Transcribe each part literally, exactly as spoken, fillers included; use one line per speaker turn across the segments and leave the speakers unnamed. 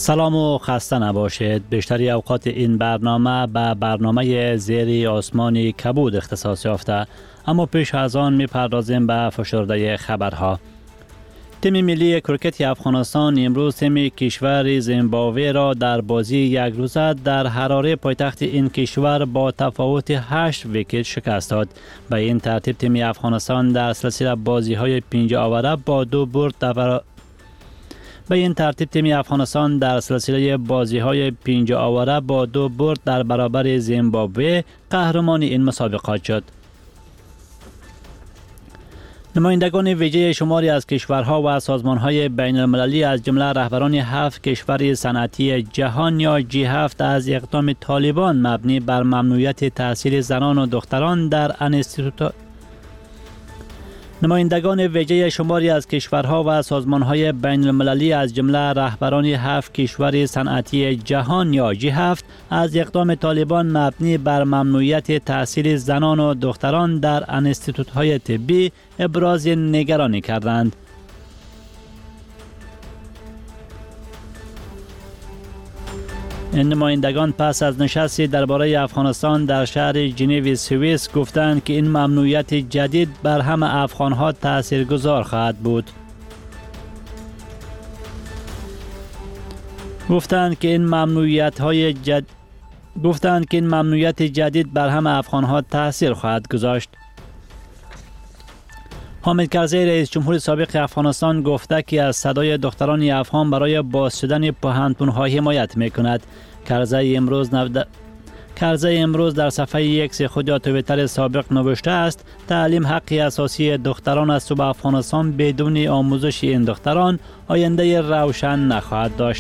سلام و خسته نباشید. بیشتری اوقات این برنامه به برنامه زیر آسمان کبود اختصاص یافته، اما پیش از آن میپردازیم به فشرده خبرها. تیم ملی کرکت افغانستان امروز تیم کشور زیمبابوه را در بازی یک روزه در حراره پایتخت این کشور با تفاوت هشت ویکت شکست داد. به این ترتیب تیم افغانستان در سلسله بازی های پنج آوره با دو برد در به این ترتیب تیم افغانستان در سلسله بازی های پنج آوره با دو برد در برابر زیمبابوه قهرمان این مسابقات شد. نمایندگان ویژه شماری از کشورها و سازمانهای بین المللی از جمله رهبران هفت کشور صنعتی جهان یا جی هفت از اقدام طالبان مبنی بر ممنوعیت تحصیل زنان و دختران در انستیتوت نمایندگان ویژه شماری از کشورها و سازمانهای بین المللی از جمله رهبران هفت کشور صنعتی جهان یا جی هفت از اقدام طالبان مبنی بر ممنوعیت تحصیل زنان و دختران در انستیتوت‌های طبی ابراز نگرانی کردند. این نمایندگان پس از نشستی درباره افغانستان در شهر ژنو سوئیس گفتند که این ممنوعیت جدید بر همه افغانها تاثیرگذار خواهد بود. گفتند که این ممنوعیت های جد... گفتند که این ممنوعیت جدید بر همه افغانها تاثیر خواهد گذاشت. حامد کرزی رئیس جمهور سابق افغانستان گفته که از صدای دختران افغان برای باز شدن پوهنتون‌ها حمایت می‌کند. کرزی امروز نود... کرزی امروز در صفحه اکس خود یا توییتر سابق نوشته است تعلیم حقی اساسی دختران است و به افغانستان بدون آموزش این دختران آینده روشن نخواهد داشت.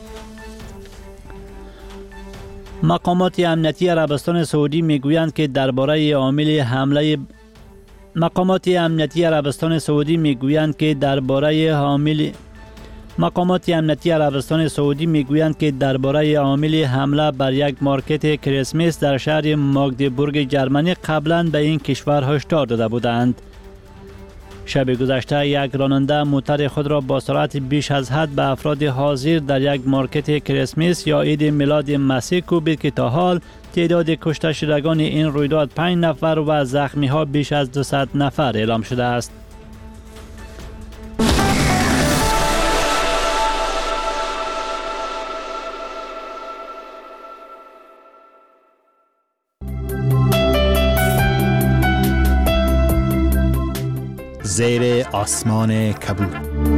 مقامات امنیتی عربستان سعودی میگویند که درباره عامل حمله مقامات امنیتی عربستان سعودی میگویند که درباره حامل مقامات امنیتی عربستان سعودی میگویند که درباره عامل حمله بر یک مارکت کریسمس در شهر ماگدبورگ جرمنی قبلا به این کشور هشدار داده بودند. شب گذشته یک راننده موتر خود را با سرعت بیش از حد به افراد حاضر در یک مارکت کریسمس یا عید میلاد مسیح کوبید که تا حال تعداد کشته شدگان این رویداد پنج نفر و زخمی ها بیش از دویست نفر اعلام شده است.
زیر آسمان کبود.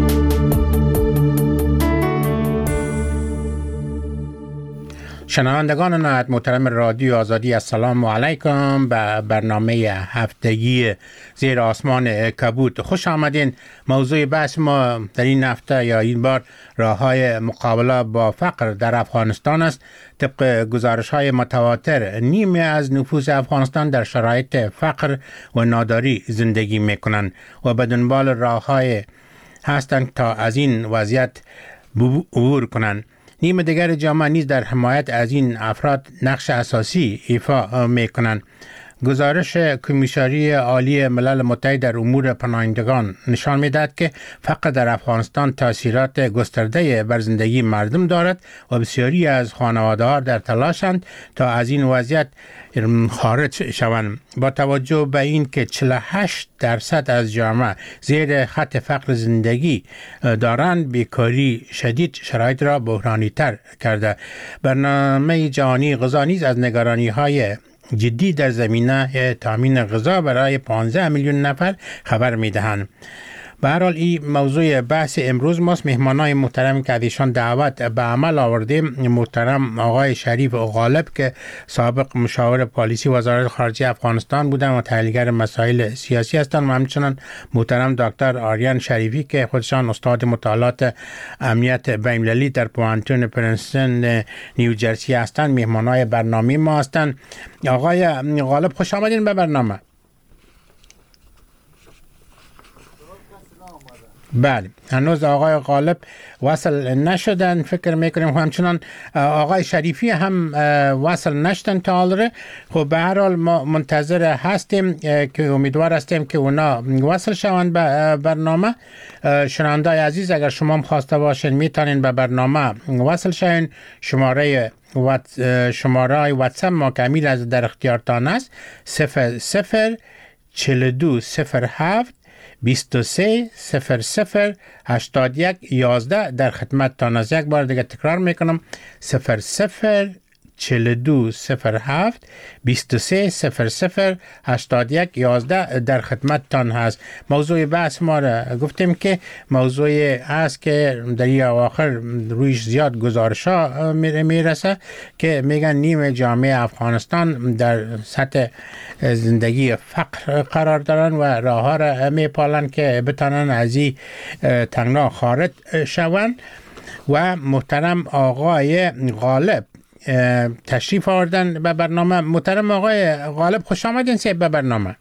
شنوندگان نهایت محترم رادیو آزادی، السلام علیکم به برنامه هفتگی زیر آسمان کبود خوش آمدین. موضوع بحث ما در این هفته یا این بار راه‌های مقابله با فقر در افغانستان است. طبق گزارش‌های متواتر نیمی از نفوس افغانستان در شرایط فقر و ناداری زندگی می‌کنند و به دنبال راه‌های هستند تا از این وضعیت عبور کنند. نیم دیگر جامعه نیز در حمایت از این افراد نقش اساسی ایفا می‌کنند. گزارش کمیساری عالی ملل متحد در امور پناهندگان نشان می‌دهد که فقر در افغانستان تاثیرات گسترده بر زندگی مردم دارد و بسیاری از خانواده‌ها در تلاشند تا از این وضعیت خارج شوند. با توجه به این که چهل و هشت درصد از جامعه زیر خط فقر زندگی دارند، بیکاری شدید شرایط را بحرانی تر کرده. برنامه جهانی غذا نیز از نگرانی‌های جدی در زمینه تامین غذا برای پانزده میلیون نفر خبر می‌دهند. به هر حال این موضوع بحث امروز ماست. مهمانای محترم که ازشان دعوت به عمل آوردیم، محترم آقای شریف غالب که سابق مشاور پالیسی وزارت خارجه افغانستان بودن و تحلیلگر مسائل سیاسی هستند، و همچنین محترم دکتر آریان شریفی که خودشان استاد مطالعات امنیت بین‌المللی در پوهنتون پرنستون نیوجرسی هستند. مهمانای برنامه ما هستند. آقای غالب خوش آمدین به برنامه. بله هنوز آقای غالب وصل نشدن، فکر میکنیم همچنان آقای شریفی هم وصل نشدن تا حال. خب به هر حال ما منتظر هستیم که امیدوار هستیم که اونا وصل شوند به برنامه. شنوندای عزیز اگر شما هم خواسته باشین میتونین به برنامه وصل شوین. شماره شماره واتساپ ما کمیل از در اختیارتان است: صفر صفر چهل و دو صفر هفت بیست و سه صفر صفر هشتاد و یک یازده. در خدمت تان از. یک بار دیگه تکرار میکنم: صفر صفر چهل و دو صفر هفت بیست و سه صفر صفر هشتاد و یک یازده در خدمت تان هست. موضوع بحث ما را گفتیم که موضوع است که در این آخر رویش زیاد گزارش ها میرسه که میگن نیم جامعه افغانستان در سطح زندگی فقر قرار دارن و راه ها را میپالن که بتانن از این تنگنا خارج شوند. و محترم آقای غالب تشریف آوردن به برنامه. محترم آقای غالب خوش آمدین سه به برنامه.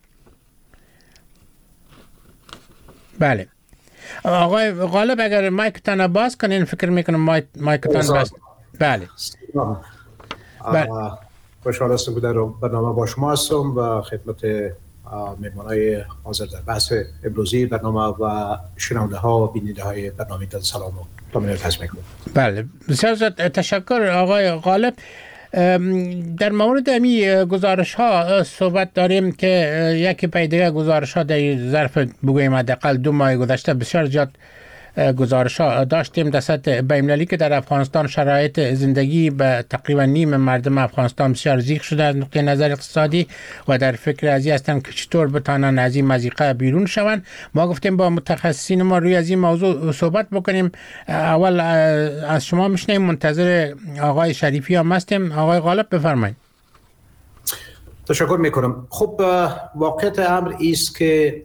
بله آقای غالب اگر مایکتان باز کنین، فکر میکنم مایکتان باز. بله
بله خوشحال هستم که در برنامه با شما هستم و خدمت مهمانای حاضر در بحث امروزی برنامه و شنونده ها و بیننده های برنامه تان سلام و تامینات هست میکنم.
بله بسیار زیاد تشکر آقای غالب. در مورد امی گزارش ها صحبت داریم که یکی پای دیگه گزارش ها در ظرف بگوییم حداقل دو ماه گذشته بسیار زیاد گزارش ها داشتیم در سطح بین‌المللی که در افغانستان شرایط زندگی به تقریبا نیم مردم افغانستان بسیار ضیق شده از نقطه نظر اقتصادی و در فکر از این هستن که چطور بتانن از این مضیقه بیرون شوند. ما گفتیم با متخصصین ما روی از این موضوع صحبت بکنیم. اول از شما میشنیم، منتظر آقای شریفی هم هستیم. آقای غالب بفرمایید.
تشکر میکنم. خب واقعیت امر است که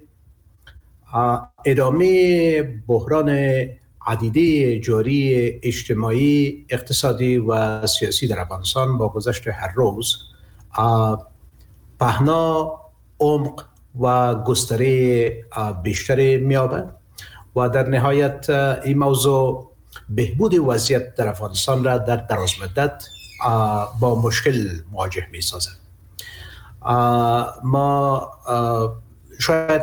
ادامه بحران عدیده جاری اجتماعی، اقتصادی و سیاسی در افغانستان با گذشت هر روز پهنا، عمق و گستره بیشتری می‌یابد و در نهایت این موضوع بهبود وضعیت در افغانستان را در دراز مدت با مشکل مواجه می‌سازد. ما شاید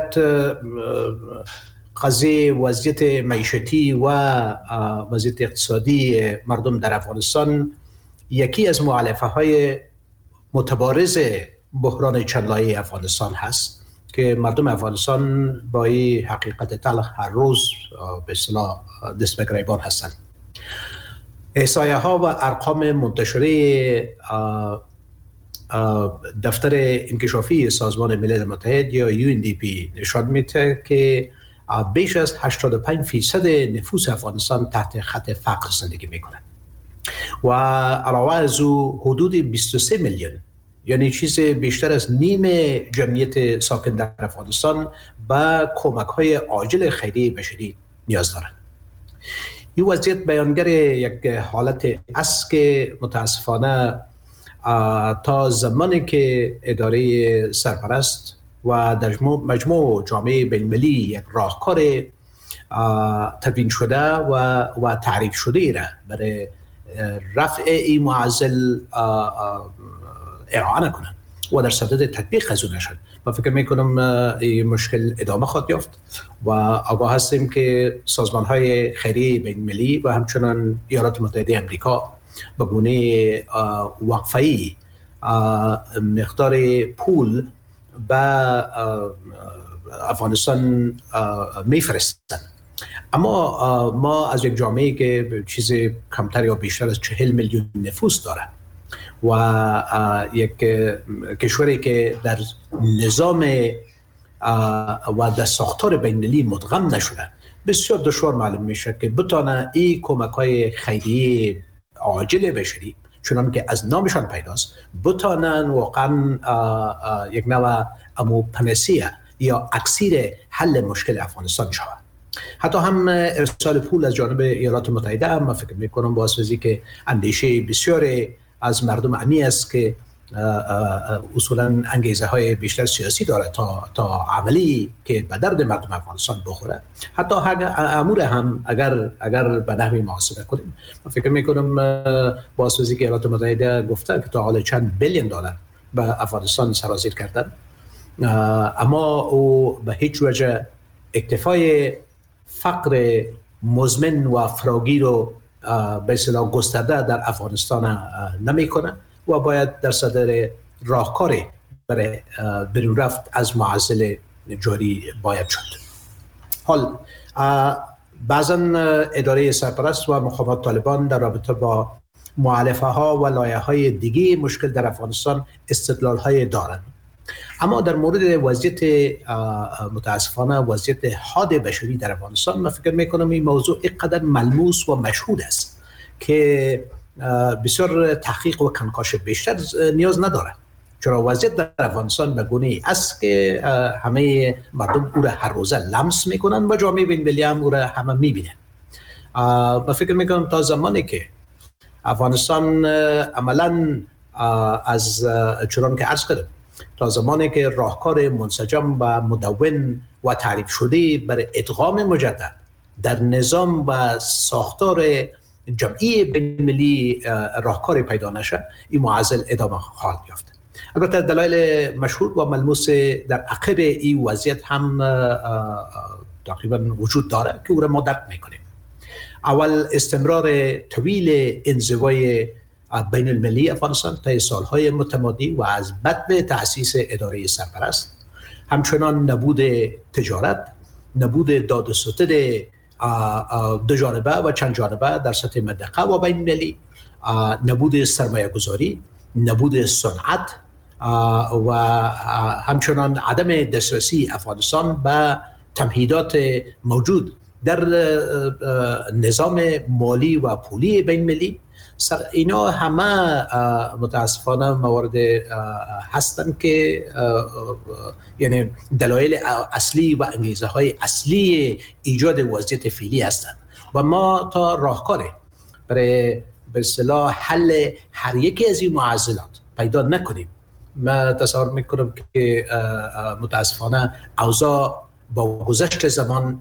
قضیه وضعیت معیشتی و وضعیت اقتصادی مردم در افغانستان یکی از مؤلفه های متبارز بحران چند لایه افغانستان هست که مردم افغانستان با این حقیقت تلخ هر روز به اصطلاح دست به گریبان هستند. احصایه ها و ارقام منتشره دفتر انکشافی سازمان ملل متحد یا یو ان دی پی نشان میده که بیش از هشتاد و پنج فیصد نفوس افغانستان تحت خط فقر زندگی میکنند و علاوه از او حدود بیست و سه میلیون، یعنی چیز بیشتر از نیم جمعیت ساکن در افغانستان به کمک های عاجل خیریه بشری نیاز دارند. این وضعیت بیانگر یک حالت است که متاسفانه تا زمانی که اداره سرپرست و در مجموع جامعه بین‌المللی یک راهکار تدوین شده و و تعریف شده را برای رفع این معضل اعانه کنند و در صدد تطبیق از اون نشد، من فکر میکنم این مشکل ادامه خواهد یافت و آگاه هستیم که سازمان‌های خیریه بین‌المللی و همچنان ایالات متحده آمریکا به گونه وقفه‌ای مقدار پول به افغانستان میفرستند. اما ما از یک جامعه که چیز کمتر یا بیشتر از چهل میلیون نفوس داره و یک کشوری که در نظام و در ساختار بین‌المللی مدغم نشده، بسیار دشوار معلوم میشه که بتانه این کمک‌های خیریه عاجل بشری چون که از نامشان پیداست بتانن واقعا یک نوع امو پنسیه یا اکسیر حل مشکل افغانستان شود. حتی هم ارسال پول از جانب ایالات متحده هم من فکر میکنم باعث بزی که اندیشه بسیاری از مردم امی است که اصولا انگیزه های بیشتر سیاسی داره تا تا عملی که به درد مردم افغانستان بخوره. حتی امور هم اگر اگر به نحوی محاسبه کنیم، من فکر میکنم بازسازی که ایالات متحده گفته که تا حالا چند بیلیون دلار به افغانستان سرازیر کردن، اما او به هیچ وجه اکتفای فقر مزمن و فراگیر رو به اصطلاح گسترده در افغانستان نمیکنه و باید در صدر راهکاری برای بیرون رفت از معضل جاری باید شد. حال بعضا اداره سرپرست و مخابرات طالبان در رابطه با مؤلفه ها و لایه های دیگه مشکل در افغانستان استدلال های دارند، اما در مورد وضعیت متاسفانه وضعیت حاد بشری در افغانستان من فکر میکنم این موضوع اینقدر ملموس و مشهود است که بسیار تحقیق و کنکاش بیشتر نیاز نداره، چرا وضعیت در افغانستان به گونه‌ای است که همه مردم او را هر روزه لمس میکنن و جامعه بین‌المللی هم او را همه میبینن. من فکر میکنم تا زمانی که افغانستان عملا از چنان که عرض کردم تا زمانی که راهکار منسجم و مدون و تعریف شده برای ادغام مجدد در نظام و ساختار جمعی بین‌المللی راهکاری پیدا نشه، این معضل ادامه خواهد یافت. البته دلایل مشهور و ملموس در عقب این وضعیت هم تقریبا وجود داره که او را ما درک میکنیم. اول استمرار طویل انزوای بین المللی افغانستان طی سالهای متمادی و از بدء تأسیس اداره سرپرست، همچنان نبود تجارت، نبود داد و ستد دو جانبه و چند جانبه در سطح منطقه و بین المللی، نبود سرمایه گذاری، نبود صنعت و همچنان عدم دسترسی افغانستان به تمهیدات موجود در نظام مالی و پولی بین المللی. اینا همه متاسفانه موارد هستند که یعنی دلایل اصلی و انگیزه های اصلی ایجاد وضعیت فعلی هستند و ما تا راهکاری برای به اصطلاح حل هر یکی از این معضلات پیدا نکنیم، من تصور میکنم که متاسفانه اوضاع با گذشت زمان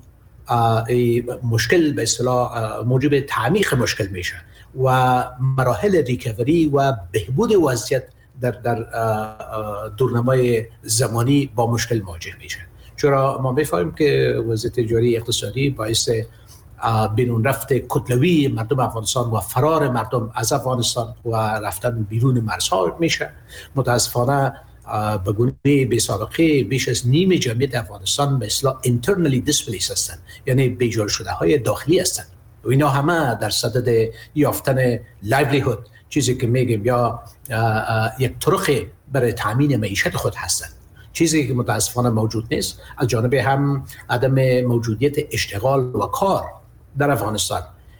مشکل به اصطلاح موجب تعمیق مشکل میشه و مراحل ریکاوری و بهبود وضعیت در در دورنمای زمانی با مشکل مواجه میشه، چرا ما میفهمیم که وضعیت جاری اقتصادی باعث بیرون رفت کتلوی مردم افغانستان و فرار مردم از افغانستان و رفتن بیرون مرزها میشه. متاسفانه به گونه بی سابقه بیش از نیم جمعیت افغانستان به اصطلاح internally displaced هستند، یعنی بیجار شده های داخلی هستند و اینا همه در صدد یافتن لایولیهود، چیزی که میگیم یا یک طرق برای تامین معیشت خود هستند، چیزی که متاسفانه موجود نیست. از جانب هم عدم موجودیت اشتغال و کار در افغانستان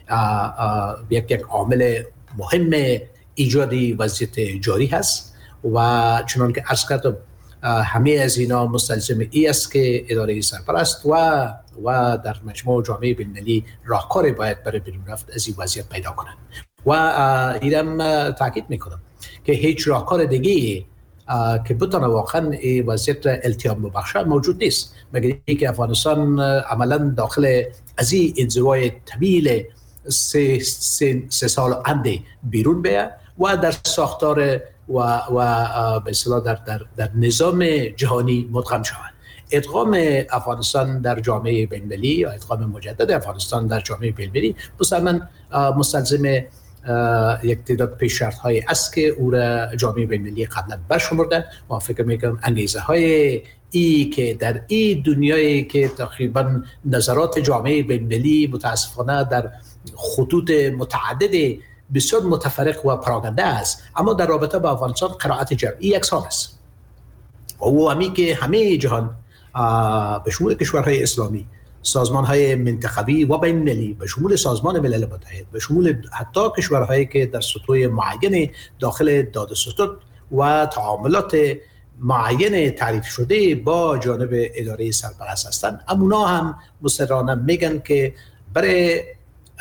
یک یک عامل مهم ایجادی وضعیت جاری هست و چنان که عرض کردم همه از اینا مستلزم ای است که اداره سرپرست و و در مجموع جامعه بین‌المللی راهکاری باید برای بیرون رفت از این وضعیت پیدا کنند و اینم تاکید میکنم که هیچ راهکار دیگه که بتونه واقعا این وضعیت التیام ببخشه موجود نیست مگر اینکه افغانستان عملا داخل از این انزوای طویل سه, سه, سه سال اندی بیرون بیه و در ساختار و و به اصطلاح در در در نظام جهانی مدغم شود. ادغام افغانستان در جامعه بین‌المللی یا ادغام مجدد افغانستان در جامعه بین‌المللی مسلماً مستلزم یک تعداد پیشرفت‌هایی است که او را جامعه بین‌المللی قبلا برشمرده و فکر می‌کنم انگیزه‌های ای که در این دنیایی که تقریباً نظرات جامعه بین‌المللی متاسفانه در خطوط متعدد بسیار متفرق و پراکنده است، اما در رابطه با افغانستان قرائت جمعی یکسان است. او همی که همه جهان به شمول کشورهای اسلامی، سازمان‌های منطقوی و بین‌المللی، به شمول سازمان ملل متحد، به شمول حتی کشورهایی که در سطوح معین داخل داد و ستد و تعاملات معین تعریف شده با جانب اداره سرپرست هستند، امونا هم مصرانه میگن که برای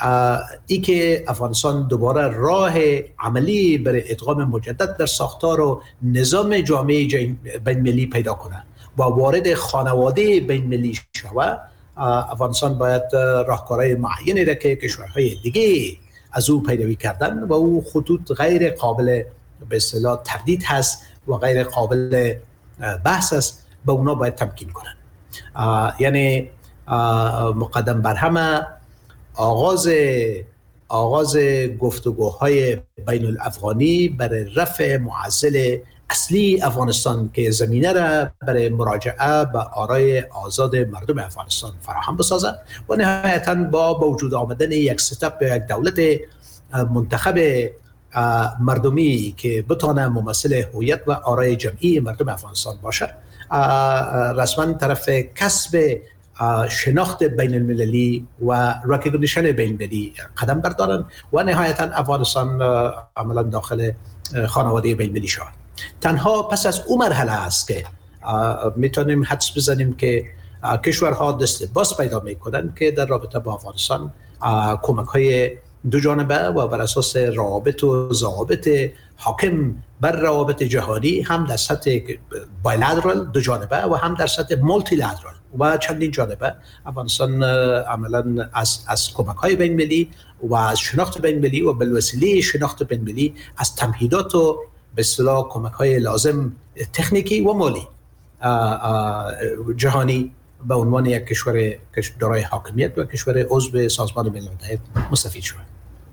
ای که افغانستان دوباره راه عملی برای ادغام مجدد در ساختار و نظام جامعه بین ملی پیدا کنه و وارد خانواده بین ملی شود، افغانستان باید راهکارهای معینی را که کشورهای دیگه از او پیروی کردن و او خطوط غیر قابل به اصطلاح تردید هست و غیر قابل بحث است به اونا باید تمکین کنن. یعنی مقدم بر همه آغاز آغاز گفتگوهای بین الافغانی برای رفع معضل اصلی افغانستان که زمینه را برای مراجعه به آرای آزاد مردم افغانستان فراهم بسازد و نهایتاً با وجود آمدن یک ستاپ یک دولت منتخب مردمی که بتونه ممثل هویت و آرای جمعی مردم افغانستان باشد، رسما طرف کسب شناخت بین المللی و ریکگنیشن بین المللی قدم بردارن و نهایتا افغانستان عملا داخل خانواده بین المللی شود. تنها پس از اون مرحله است که میتونیم حدس بزنیم که کشورها دست باز پیدا میکنن که در رابطه با افغانستان کمک های دو جانبه و بر اساس روابط و ضوابط حاکم بر روابط جهانی هم در سطح بایلترال دو جانبه و هم در سطح مولتی لترال و چندین جانبه افغانستان عملا از از کمک‌های بین‌المللی و از شناخت بین‌المللی و بالوسیله شناخت بین‌المللی از تمهیدات و به اصطلاح کمک‌های لازم تکنیکی و مالی جهانی به عنوان یک کشور دارای حاکمیت و کشور عضو سازمان ملل متحد مستفید شد.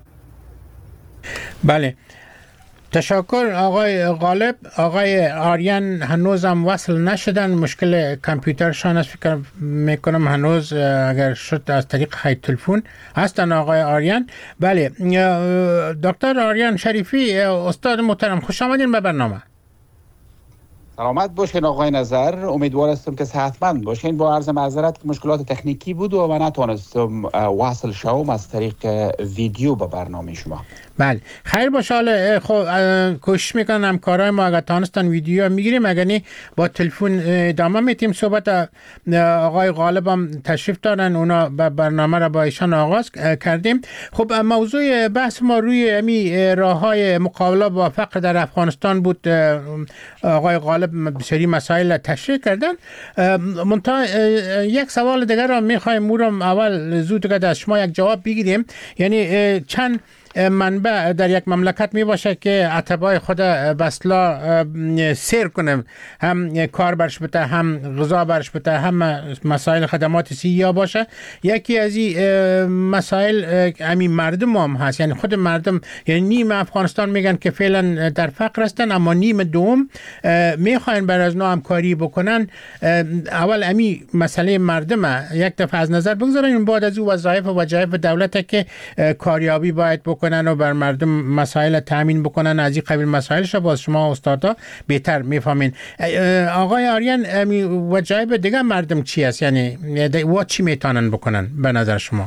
بله، تشکر آقای غالب. آقای آریان هنوز هم وصل نشدن، مشکل کامپیوترشان است، فکر میکنم هنوز اگر شد از طریق خط تلفن هستن آقای آریان. بله، دکتر آریان شریفی، استاد محترم، خوش آمدین به برنامه.
سلامت باشین آقای نظر، امیدوار هستم که صحتمند باشین. با عرض معذرت که مشکلات تکنیکی بود و من نتونستم واصل شوم از طریق ویدیو به برنامه شما.
بله، خیر باشه. حالا خب کوشش میکنم کارهای ما اگر تانستن ویدیو میگیریم، اگر نه با تلفن ادامه میتیم. صحبت آقای غالب هم تشریف دارن، اونا برنامه را با ایشان آغاز کردیم. خب موضوع بحث ما روی امی راههای مقابله با فقر در افغانستان بود. آقای غالب بسیاری مسائل تشریح کردن. منتها یک سوال دیگر را میخوایم اون اول زود که از شما یک جواب بگیریم. یعنی چند منبع در یک مملکت می باشه که اتباع خود بسلا سیر کنه، هم کار برش بده، هم غذا برش بده، هم مسائل خدمات سیاه باشه. یکی از این مسائل همین مردم هم هست، یعنی خود مردم، یعنی نیم افغانستان میگن که فعلا در فقر هستن، اما نیم دوم میخواین بر از نو همکاری بکنن. اول امی مسئله مردم یک دفعه از نظر بگذارین، بعد از او وظایف و وظایف دولت که کاریابی باید بکنن و بر مردم مسائل تامین بکنن. از این قبیل مسائلش باز شما استادا بهتر میفهمین. آقای آریان، وظایف دیگه مردم چی است؟ یعنی و چی میتونن بکنن به نظر شما؟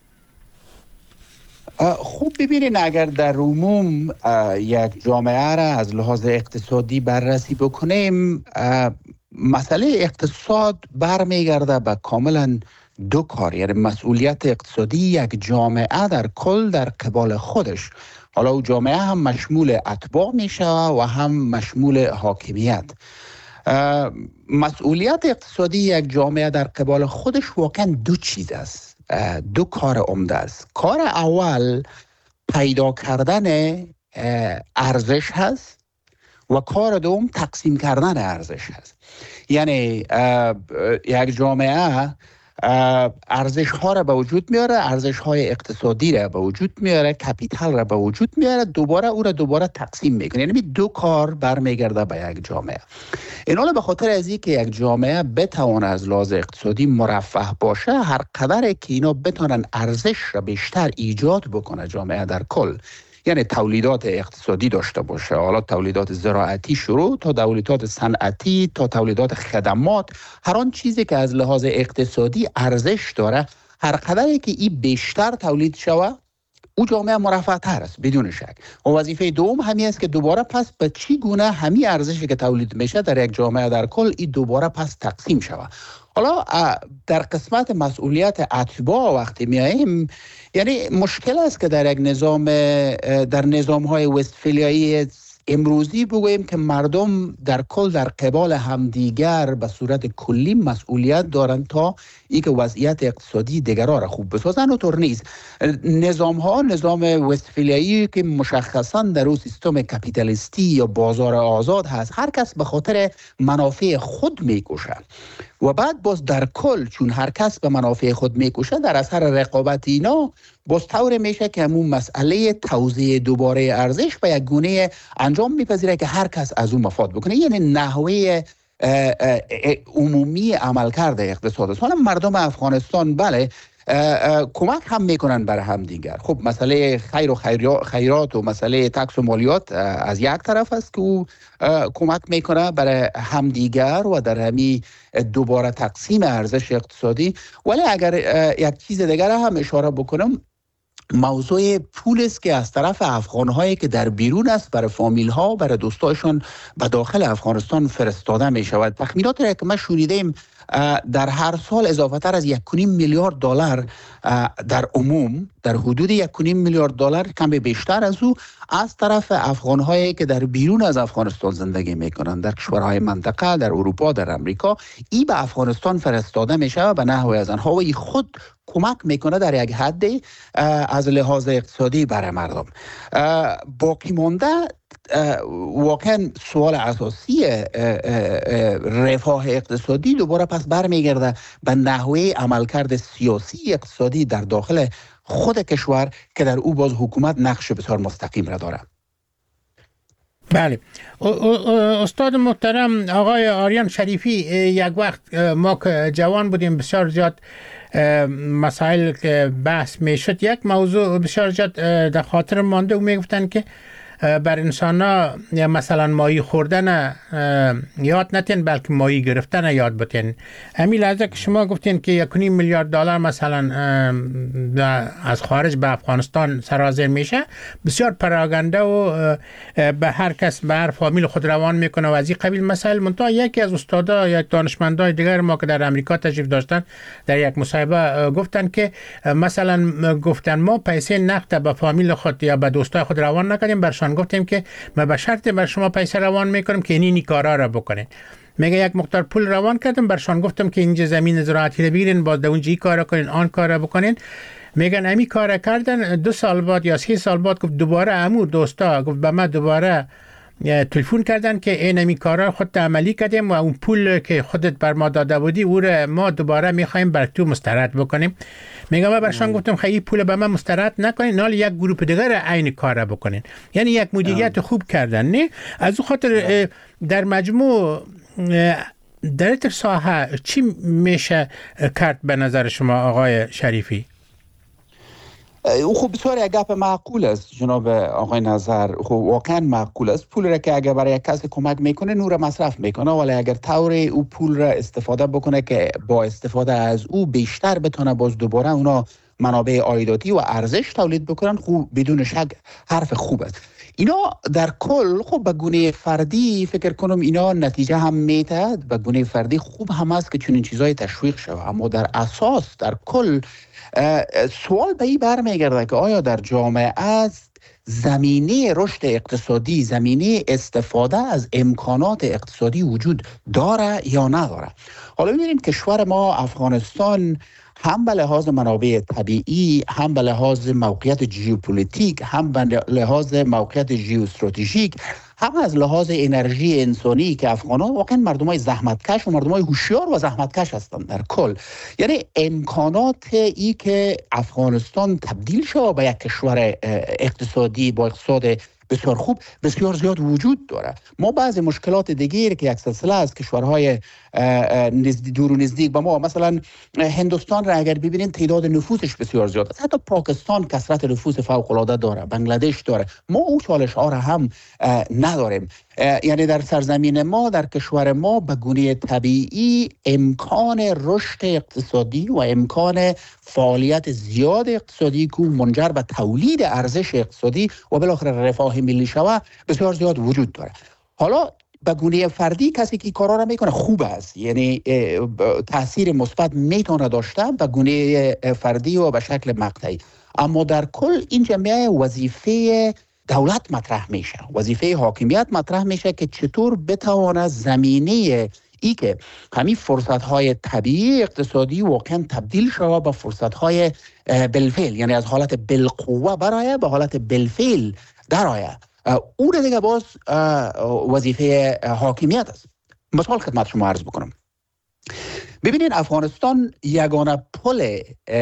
خوب ببینین، اگر در عموم یک جامعه را از لحاظ اقتصادی بررسی بکنیم، مسئله اقتصاد برمیگرده به کاملا دو کار، یعنی مسئولیت اقتصادی یک جامعه در کل در قبال خودش. حالا او جامعه هم مشمول اتباع میشه و هم مشمول حاکمیت. مسئولیت اقتصادی یک جامعه در قبال خودش واقعا دو چیز است، دو کار عمده است. کار اول پیدا کردن ارزش هست و کار دوم تقسیم کردن ارزش هست. یعنی یک جامعه ارزش ها را به وجود میاره، ارزش های اقتصادی را به وجود میاره، کپیتال را به وجود میاره، دوباره او را دوباره تقسیم میکنه. یعنی دو کار برمیگرده به یک جامعه. این حالا به خاطر از اینکه یک جامعه بتونه از لحاظ اقتصادی مرفه باشه، هر قدر که اینا بتونن ارزش را بیشتر ایجاد بکنه جامعه در کل، یعنی تولیدات اقتصادی داشته باشه، حالا تولیدات زراعتی شروع تا تولیدات صنعتی تا تولیدات خدمات، هر آن چیزی که از لحاظ اقتصادی ارزش داره، هر قدری که این بیشتر تولید شوه، او جامعه مرفه تر است بدون شک. و وظیفه دوم همین است که دوباره پس به چی گونه همین ارزشی که تولید میشه در یک جامعه در کل، این دوباره پس تقسیم شوه. حالا در قسمت مسئولیت اتباع وقتی میاییم، یعنی مشکل است که در یک نظام در نظام‌های وستفالیایی امروزی بگوییم که مردم در کل در قبال همدیگر به صورت کلی مسئولیت دارند تا ای که وضعیت اقتصادی دیگران را خوب بسازند. و طور نیست. نظام ها نظام وستفالیایی که مشخصا در اون سیستم کپیتالیستی یا بازار آزاد هست، هر کس به خاطر منافع خود میکشه و بعد باز در کل چون هر کس به منافع خود میکشه، در اثر رقابت اینا باز طور میشه که همون مسئله توزیع دوباره ارزش به یک گونه انجام میپذیره که هر کس از اون مفاد بکنه. یعنی نحوه اه اه عمومی عملکرد اقتصاد است. حالا مردم افغانستان بله اه اه کمک هم میکنن برای هم دیگر. خب مسئله خیر و خیرات و مسئله تکس و مالیات از یک طرف است که او کمک میکنه برای همدیگر و در همی دوباره تقسیم ارزش اقتصادی. ولی اگر یک چیز دیگر هم اشاره بکنم، موضوع پول است که از طرف افغان‌هایی که در بیرون است برای فامیل‌ها، برای دوستایشان به داخل افغانستان فرستاده می شود. تخمینات را که ما شنیدیم در هر سال اضافه تر از یک و نیم میلیارد دلار در عموم، در حدود یک و نیم میلیارد دلار کم بیشتر از او از طرف افغان‌هایی که در بیرون از افغانستان زندگی می‌کنند، در کشورهای منطقه، در اروپا، در امریکا، ای به افغانستان فرستاده میشه به نحوی از آنها و ای خود کمک میکنه در یک حد از لحاظ اقتصادی برای مردم. باقی مانده واقعا سوال اساسی رفاه اقتصادی دوباره پس برمیگرده به نحوه عملکرد سیاسی اقتصادی در داخل خود کشور که در او باز حکومت نقش بسیار مستقیم را داره.
بله استاد محترم آقای آریان شریفی، یک وقت ما که جوان بودیم بسیار زیاد مسائل که بحث میشد، یک موضوع بسیار زیاد در خاطر مانده و میگفتن که بر انسان ها مثلا ماهی خوردن یاد نتین بلکه ماهی گرفتن یاد بتین. همین لحظه که شما گفتین که یک و نیم میلیارد دلار مثلا از خارج به افغانستان سرازیر میشه، بسیار پراگنده و به هر کس به هر فامیل خود روان میکنه و از این قبیل مسائل. منتها یکی از استادا یا دانشمندای دیگر ما که در امریکا تشریف داشتن در یک مصاحبه گفتن که مثلا گفتن ما پیسه نقد به فامیل خود یا به دوستای خود روان نکنیم، برشان گفتیم که ما به شرط بر شما پیسه روان میکنیم که اینی کارا را بکنین. میگه یک مقدار پول روان کردم، برشان گفتم که اینجا زمین زراعتی رو بگیرین، باز در اونجا این کارا کنین، آن کارا بکنین. میگن امی کارا کردن، دو سال بعد یا سه سال بعد گفت دوباره امو دوستا گفت به ما دوباره تلفن کردن که این امی کارا خود عملی کردیم و اون پول که خودت بر ما داده بودی او را ما دوباره میخوایم بر تو مسترد بکنیم. میگم ما برشان گفتم خیلی پول به من مسترد نکنین، نال یک گروه دیگر عین کار بکنین. یعنی یک مدیریت خوب کردن. نه از اون خاطر در مجموع در این ساحه چی میشه کرد به نظر شما آقای شریفی؟
او خب بسیار یک گپ معقول است جناب آقای نظر. خب واقعا معقول است. پول را که اگر برای یک کسی کمک میکنه نور مصرف میکنه، ولی اگر طور او پول را استفاده بکنه که با استفاده از او بیشتر بتونه باز دوباره اونا منابع عایداتی و ارزش تولید بکنن، خوب بدون شک حرف خوب است. اینا در کل خب به گونه فردی فکر کنم اینا نتیجه هم میده، به گونه فردی خوب هم است که چنین چیزای تشویق شود، اما در اساس در کل سوال به این برمیگرده که آیا در جامعه از زمینه رشد اقتصادی، زمینه استفاده از امکانات اقتصادی وجود داره یا نداره. حالا می‌بینیم کشور ما افغانستان هم به لحاظ منابع طبیعی، هم به لحاظ موقعیت ژئوپلیتیک، هم به لحاظ موقعیت ژئواستراتژیک، هم از لحاظ انرژی انسانی که افغانان واقعا مردمای زحمتکش و مردمای هوشیار و زحمتکش هستند در کل. یعنی امکانات ای که افغانستان تبدیل شود به یک کشور اقتصادی با اقتصاد بسیار خوب بسیار زیاد وجود داره. ما بعضی مشکلات دیگری که یک سلسله از کشورهای دور و نزدیک با ما، مثلا هندوستان را اگر ببینید تعداد نفوسش بسیار زیاد است، حتی پاکستان کثرت نفوس فوق العاده داره، بنگلادش داره، ما اون چالش ها را هم نداریم. یعنی در سرزمین ما، در کشور ما به گونه طبیعی امکان رشد اقتصادی و امکان فعالیت زیاد اقتصادی که منجر به تولید ارزش اقتصادی و بالاخره رفاه ملی شود بسیار زیاد وجود داره. حالا به گونه فردی کسی که کارا را میکنه خوب است، یعنی تاثیر مثبت میتونه داشته به گونه فردی و به شکل مقطعی، اما در کل این جمعیت وظیفه دولت مطرح میشه، وظیفه حاکمیت مطرح میشه که چطور بتواند زمینه ای که همین فرصت‌های طبیعی اقتصادی واقعا تبدیل شود به فرصت‌های بالفعل، یعنی از حالت بالقوه برای به حالت بالفعل درآید. اون دیگه باز وظیفه حاکمیت است. مثال خدمت شما عرض بکنم. ببینید افغانستان یگانه پل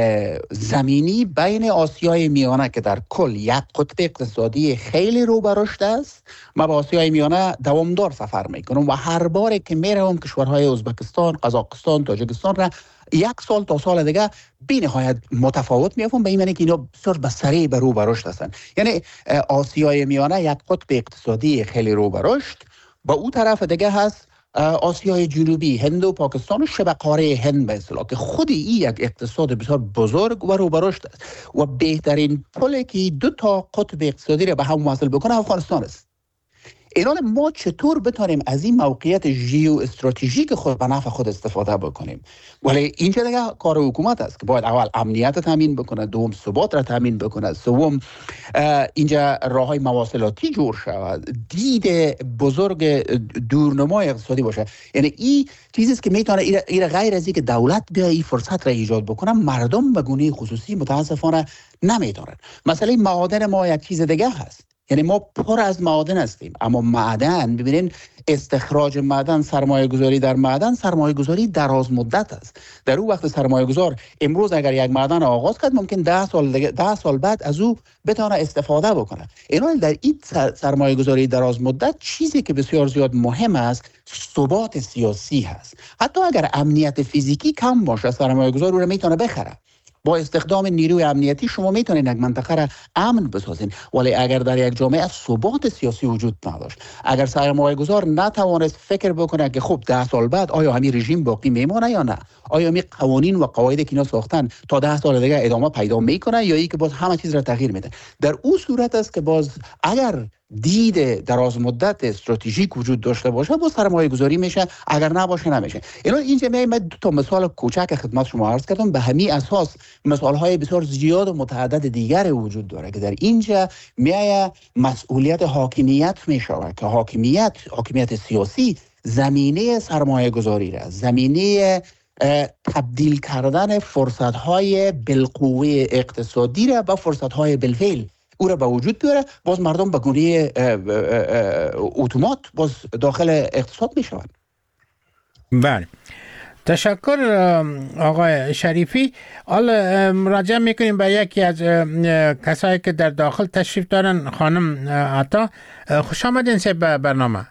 زمینی بین آسیای میانه که در کل یک قطب اقتصادی خیلی رو به رشد است. ما به آسیای میانه دوامدار سفر میکنم و هر بار که میروم کشورهای ازبکستان، قزاقستان، تاجیکستان را یک سال تا سال دیگه بی نهایت متفاوت میافم، به این معنی که اینا بسیار به سریع به رو به رشد هستند. یعنی آسیای میانه یک قطب اقتصادی خیلی رو به رشد، با اون طرف دیگه هست آسیای جنوبی، هند و پاکستان و شبه قاره هند به اصطلاح که خودی این یک اقتصاد بسیار بزرگ و رو به رشد است و بهترین پلی که دو تا قطب اقتصادی را به هم وصل بکنه افغانستان است. اینا ما چطور بتونیم از این موقعیت ژئو استراتژیک خود به نفع خود استفاده بکنیم؟ ولی اینجا دیگه کار حکومت است که باید اول امنیت تامین بکنه، دوم ثبات را تامین بکنه، سوم اینجا راههای مواصلاتی جور شود، دید بزرگ دورنمای اقتصادی باشه. یعنی این چیزی است که میتونه این غیر از اینکه دولت بیا این فرصت را ایجاد بکنه، مردم به گونه خصوصی متاسفانه نمیدارن. مثلا معادن ما یک چیز دیگه هست، یعنی ما پر از معادن هستیم، اما معدن ببینین استخراج معدن، سرمایه گذاری در معدن سرمایه گذاری دراز مدت است. در اون وقت سرمایه گذار امروز اگر یک معدن آغاز کرد ممکن ده سال دیگه ده سال بعد از او بتونه استفاده بکنه. اینا در این سرمایه گذاری دراز مدت چیزی که بسیار زیاد مهم است ثبات سیاسی هست. حتی اگر امنیت فیزیکی کم باشه سرمایه گذار رو میتونه بخره. با استخدام نیروی امنیتی شما میتونید یک منطقه را امن بسازین، ولی اگر در یک جامعه ثبات سیاسی وجود نداشت، اگر سرمایه گذار نتوانست فکر بکنه که خب ده سال بعد آیا همین رژیم باقی میمونه یا نه، آیا همین قوانین و قواعدی که اینا ساختن تا ده سال دیگه ادامه پیدا میکنه یا ای که باز همه چیز را تغییر میده، در اون صورت است که باز اگر دید دراز مدت استراتژیک وجود داشته باشه با سرمایه گذاری میشه، اگر نباشه نمیشه. اینا اینجا من دو تا مثال کوچک خدمت شما عرض کردم، به همین اساس مثال های بسیار زیاد و متعدد دیگر وجود داره که در اینجا میایه مسئولیت حاکمیت میشه که حاکمیت حاکمیت سیاسی زمینه سرمایه گذاری را، زمینه تبدیل کردن فرصت های بالقوه اقتصادی را به فرصت های بالفعل او را به وجود بیاره، باز مردم به گونه اتومات باز داخل اقتصاد می شوند.
بله، تشکر آقای شریفی. حالا مراجعه میکنیم به یکی از کسایی که در داخل تشریف دارن، خانم عطا. خوش آمدین سه به برنامه.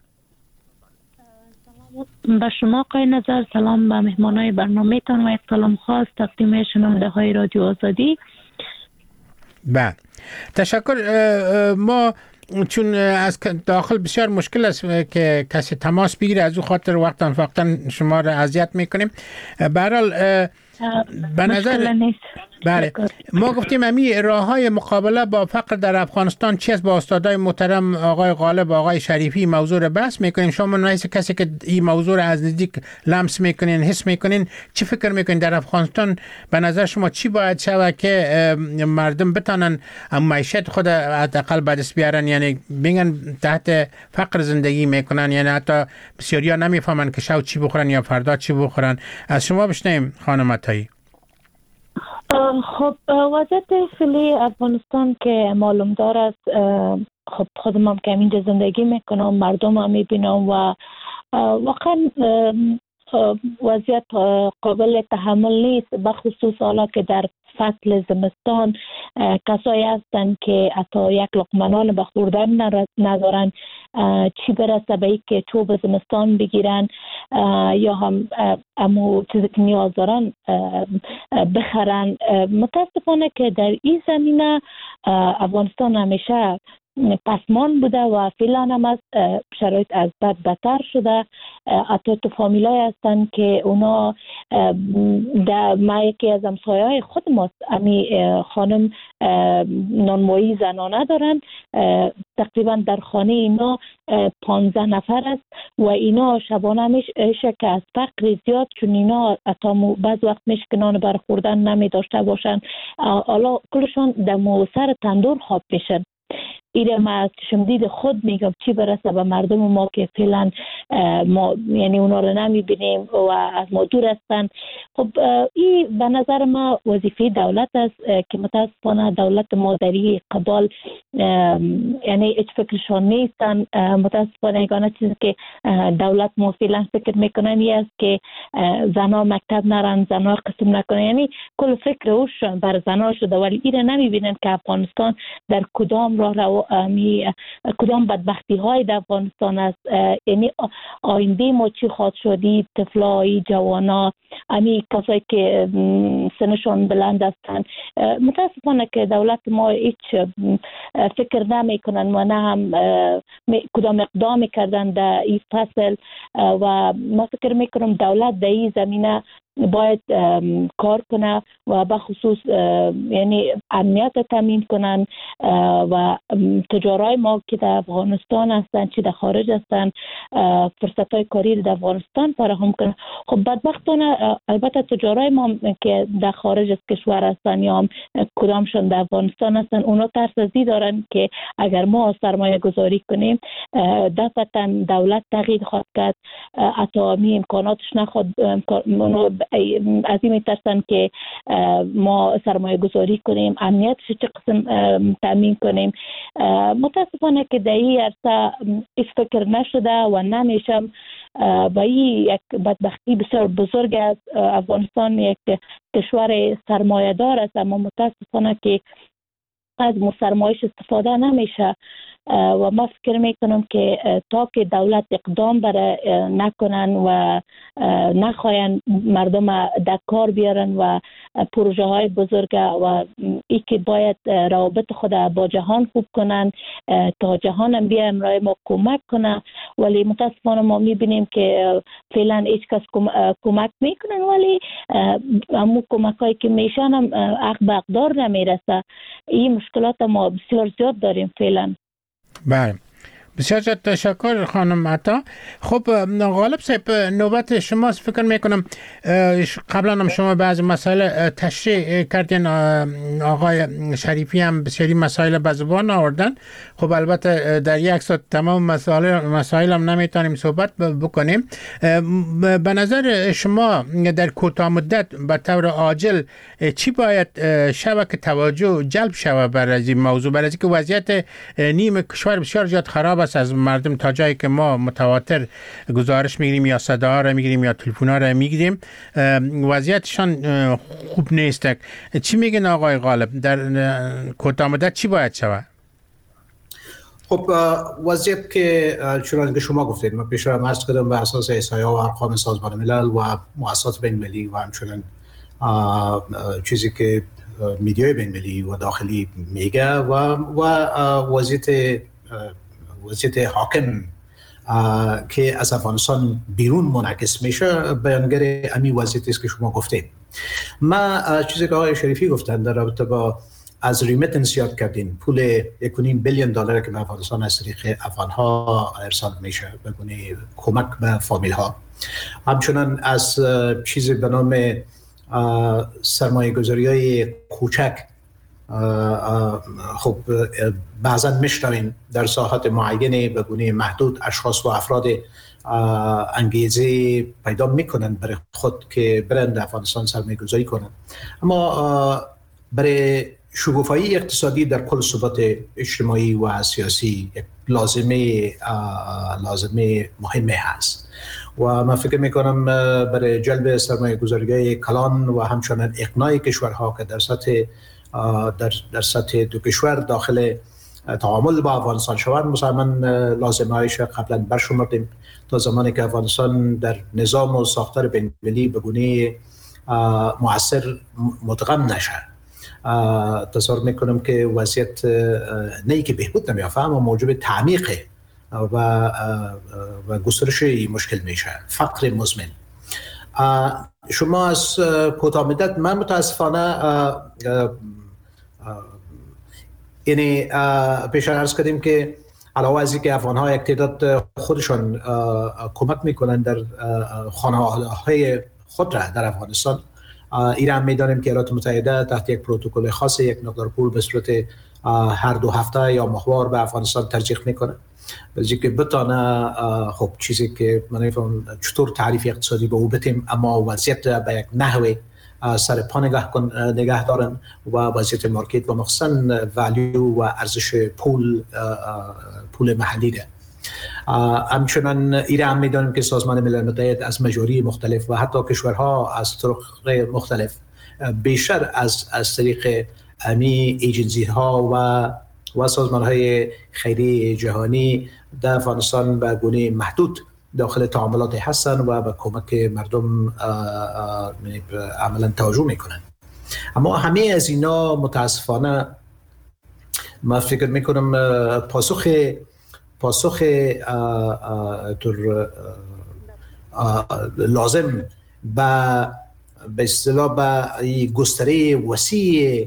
به شما آقای نظر، سلام به مهمانای برنامه تان و یک سلام خاص تقدیم شنونده های رادیو آزادی.
بله، تشکر. ما چون از داخل بسیار مشکل است که کسی تماس بگیره، از او خاطر وقتا فقطا شما را اذیت میکنیم. به هر حال به نظر بله ما گفتیم امی راههای مقابله با فقر در افغانستان چی است؟ با استادای محترم آقای غالب و آقای شریفی موضوع را بحث میکنیم. شما نایست کسی که این موضوع را از نزدیک لمس میکنین، حس میکنین، چی فکر میکنین در افغانستان به نظر شما چی باید شود که مردم بتانن معیشت خود حداقل به دست بیارن، یعنی بگن تحت فقر زندگی میکنن، یعنی حتی بسیاریا نمیفهمن که شب چی بخورن یا فردا چی بخورن. از شما بشنویم خانم عطایی.
خب وضعیت فعلی افغانستان که معلوم دار است، خب خودم هم که اینجا زندگی میکنم، مردم هم میبینم و واقعا وضعیت قابل تحمل نیست، بخصوص حالا که در فصل زمستان کسایی هستند که حتی یک لقمه نان به خوردن ندارن، چی برسه به این که چوب زمستان بگیرن یا هم امو چیزی که نیاز دارن بخرن. متاسفانه که در این زمینه افغانستان همیشه پسمان بوده و فعلا هم از شرایط از بد بدتر شده. حتی تو فامیلای هستن که اونا در ما یکی از همسایه‌های خود ماست امی خانم نانوایی زنانه دارن، تقریبا در خانه اینا پانزده نفر است و اینا شبانه میشه که از فقر زیاد، چون اینا حتی بعض وقت میشه که نان برای خوردن نمی داشته باشن، حالا کلشان در سر تندور خواب میشن. ایره ما از چشم دید خود میگم چی برسه به مردم ما که فعلا ما یعنی اونا رو نمیبینیم و از ما دور هستن. خب این به نظر ما وظیفه دولت است که متاسفانه دولت ما در این قبال یعنی هیچ فکرشان نیستن. متاسفانه یگانه چیزی که دولت ما فعلا فکر میکنن این است که زنا مکتب نرن، زنا قسم نکنن، یعنی کل فکر اوش بر زنا شده، ولی ایره نمیبینن که افغانستان در کدام راه رو می کدام بدبختی های در افغانستان است. یعنی آینده ما چی خواهد شدی، طفلای جوانا، امی کسایی که سنشون بلند هستند. متاسفانه که دولت ما هیچ فکر نمی کنن و نه هم کدام اقدام کردن در این فصل و ما فکر میکنم دولت در این زمینه باید کار کنه و به خصوص یعنی امنیت تامین کنن و تجارای ما که در افغانستان هستن چی در خارج هستن فرصت های کاری در افغانستان فراهم کنن. خب بدبختانه البته تجارای ما که در خارج از کشور هستن یا هم کدامشون در افغانستان هستن، اونا ترس از این دارن که اگر ما سرمایه گذاری کنیم دفعتا دولت تغییر خواهد کرد، حتی می امکاناتش نخواد، از این میترسن که ما سرمایه گذاری کنیم، امنیتش چه قسم تامین کنیم. متاسفانه که در این عرصه هیچ فکر نشده و نمیشم و این یک بدبختی بسیار بزرگ است. افغانستان یک کشور سرمایه دار است اما متاسفانه که از سرمایه‌اش استفاده نمیشه و ما فکر میکنم که تا که دولت اقدام برای نکنن و نخواین مردم در کار بیارن و پروژه های بزرگ و ای که باید روابط خود با جهان خوب کنن تا جهان هم بیا امرای ما کمک کنه، ولی متاسفانه ما میبینیم که فعلا هیچ کس کمک میکنن ولی همو کمک هایی که میشن هم حق به اقدار نمیرسه. این مشکلات ما بسیار زیاد داریم فعلا.
بله بسیار زیاد تشکر خانم عطا. خب غالب صاحب نوبت شماست. فکر میکنم قبلا هم شما بعض مسائل تشریح کردین، آقای شریفی هم بسیاری مسائل به زبان آوردن. خب البته در یک ساعت تمام مسائل مسائل هم نمیتونیم صحبت بکنیم. به نظر شما در کوتاه مدت به طور عاجل چی باید شود که توجه جلب شود بر از این موضوع، بر از اینکه وضعیت نیم کشور بسیار زیاد خراب است از مردم تا جایی که ما متواتر گزارش میگیریم یا صدا را میگیریم یا تلفن را میگیریم وضعیتشان خوب نیست. چی میگن آقای غالب در کوتاه مدت چی باید شود؟
خب وضعیت که چون که شما گفتید ما پیش را عرض کردم بر اساس احصایه‌ها و ارقام سازمان ملل و مؤسسات بین‌المللی و همچنین چیزی که میدیای بین‌المللی و داخلی میگه و و وضعیت وضعیت حاکم که از افغانستان بیرون منعکس میشه بیانگر امی وضعیتی است که شما گفتید. ما چیزی که آقای شریفی گفتن در رابطه با از ریمیتنس یاد کردین، پول یک و نیم بیلیون دلار که به افغانستان از طریق افغان‌ها ارسال میشه به گونه کمک به فامیل‌ها، همچنان از چیزی به نام سرمایه‌گذاری‌های کوچک خب بعضا میشنویم در ساحات معینه به گونه محدود اشخاص و افراد انگیزه پیدا میکنن برای خود که برند افغانستان سرمایه گذاری کنن، اما برای شکوفایی اقتصادی در کل ثبات اجتماعی و سیاسی یک لازمه لازمه مهمه هست و من فکر میکنم برای جلب سرمایه گذاری‌های کلان و همچنین اقناع کشورها که در سطح در در سطح دو کشور داخل تعامل با افغانستان شوند مسلمان لازمه هایش قبلا برشمردیم تا زمانی که افغانستان در نظام و ساختار بین‌المللی به گونه مؤثر مدغم نشه. تصور میکنم که وضعیت نه که بهبود نمیافته اما موجب تعمیق و و گسترش مشکل میشه. فقر مزمن. شما از کوتاه مدت، من متاسفانه یعنی پیشتر عرض کردیم که علاوه از اینکه افغان‌ها یک تعداد خودشان کمک میکنن در خانه‌های خود را در افغانستان، ایران میدانیم که ایالات متحده تحت یک پروتکل خاص یک مقدار پول به صورت هر دو هفته یا ماهوار به افغانستان ترجیح میکنه، برای که بتانه خب چیزی که من نمی‌فهمم چطور تعریف اقتصادی به او بدیم، اما وضعیت به یک نحوه سر پا نگاه کن نگاه دارن و وضعیت مارکت و مخصوصا ولیو و ارزش پول پول محلی ده. همچنان ایران میدانیم که سازمان ملل متحد از مجاری مختلف و حتی کشورها از طرق مختلف بیشتر از از طریق امی ایجنسی ها و و سازمان های خیریه جهانی در افغانستان به گونه محدود داخل تعاملات هستن و به کمک مردم عملا توجه میکنن. اما همه از اینا متاسفانه ما فکر میکنم پاسخ پاسخ طور لازم به به اصطلاح به گستره وسیع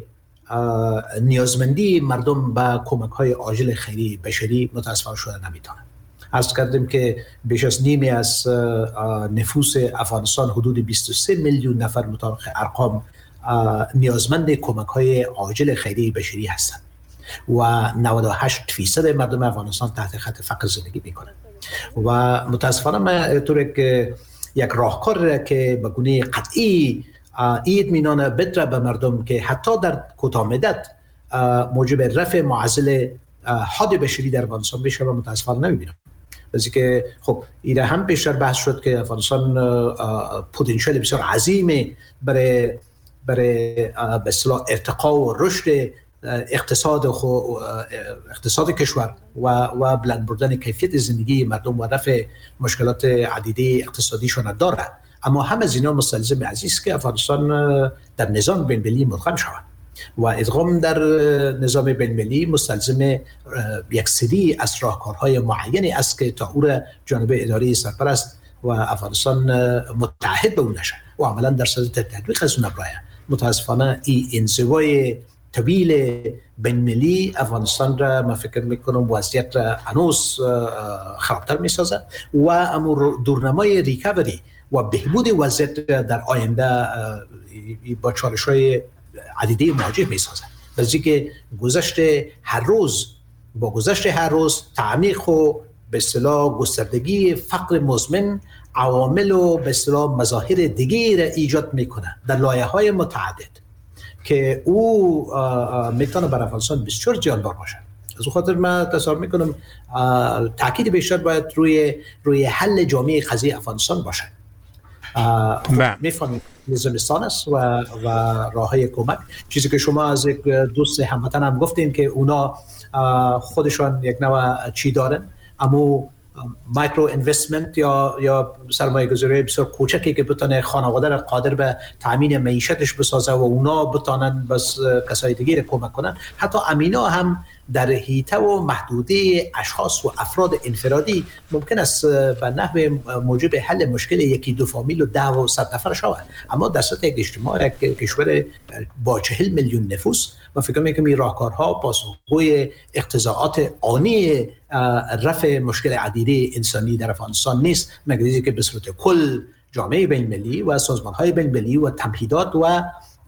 نیازمندی مردم به کمک های عاجل خیری بشری متاسفانه شده نمیتونه. عرض کردیم که بیش از نیمی از نفوس افغانستان حدود بیست و سه میلیون نفر مطابق ارقام نیازمند کمک های عاجل خیری بشری هستند و نود و هشت فیصد مردم افغانستان تحت خط فقر زندگی میکنند و متاسفانه من طور که یک راهکار که به گونه قطعی این اطمینان بده به مردم که حتی در کوتاه مدت موجب رفع معضل حاد بشری در افغانستان بشه و متاسفانه نمیبینم. بازی که خب ایره هم بیشتر بحث شد که افغانستان پتانسیل بسیار عظیمه برای برای به اصطلاح ارتقا و رشد اقتصاد و اقتصاد کشور و و بلند بردن کیفیت زندگی مردم و رفع مشکلات عدیده اقتصادیشون داره، اما هم از اینا مستلزم عزیز که افغانستان در نظام بین‌المللی مدغم شود و ادغام در نظام بین‌المللی مستلزم یک سری از راهکارهای معینی است که تا او را جانب اداره سرپرست و افغانستان متحد به اون نشه و عملا در صدد تطبیق از اون برای متاسفانه این انزوای طویل بین‌المللی افغانستان را من فکر میکنم وضعیت را هنوز خرابتر میسازد و امور دورنمای ریکاوری و بهبود وضعیت در آینده با چالش‌های عدیده مواجه میسازد. برای که گذشت هر روز با گذشت هر روز تعمیق و به اصطلاح گستردگی فقر مزمن عوامل و به اصطلاح مظاهر دیگه را ایجاد میکنه در لایه‌های متعدد که او میتونه برای افغانستان بسیار جانبار باشه. از خاطر من تصور میکنم تاکید بیشتر باید روی روی حل جامعه قضیه افغانستان باشه. میفهمید نظامستان است و و راههای کمک، چیزی که شما از یک دوست هموطن هم گفتین که اونا خودشان یک نوع چی دارن، اما مایکرو اینوستمنت یا یا سرمایه گذاری بسیار کوچکی که بتونه خانواده را قادر به تامین معیشتش بسازه و اونا بتونن بس کسای دیگه کمک کنن. حتی امینا هم در حیطه و محدوده اشخاص و افراد انفرادی ممکن است به نحو موجب حل مشکل یکی دو فامیل و ده و صد نفر شود، اما در سطح یک اجتماع یک کشور با چهل میلیون نفوس و فکر میکنم این راهکارها پاسخگوی اقتضاعات آنی رفع مشکل عدیده انسانی در افغانستان نیست، مگر که به صورت کل جامعه بین‌المللی و سازمان‌های بین‌المللی و تمهیدات و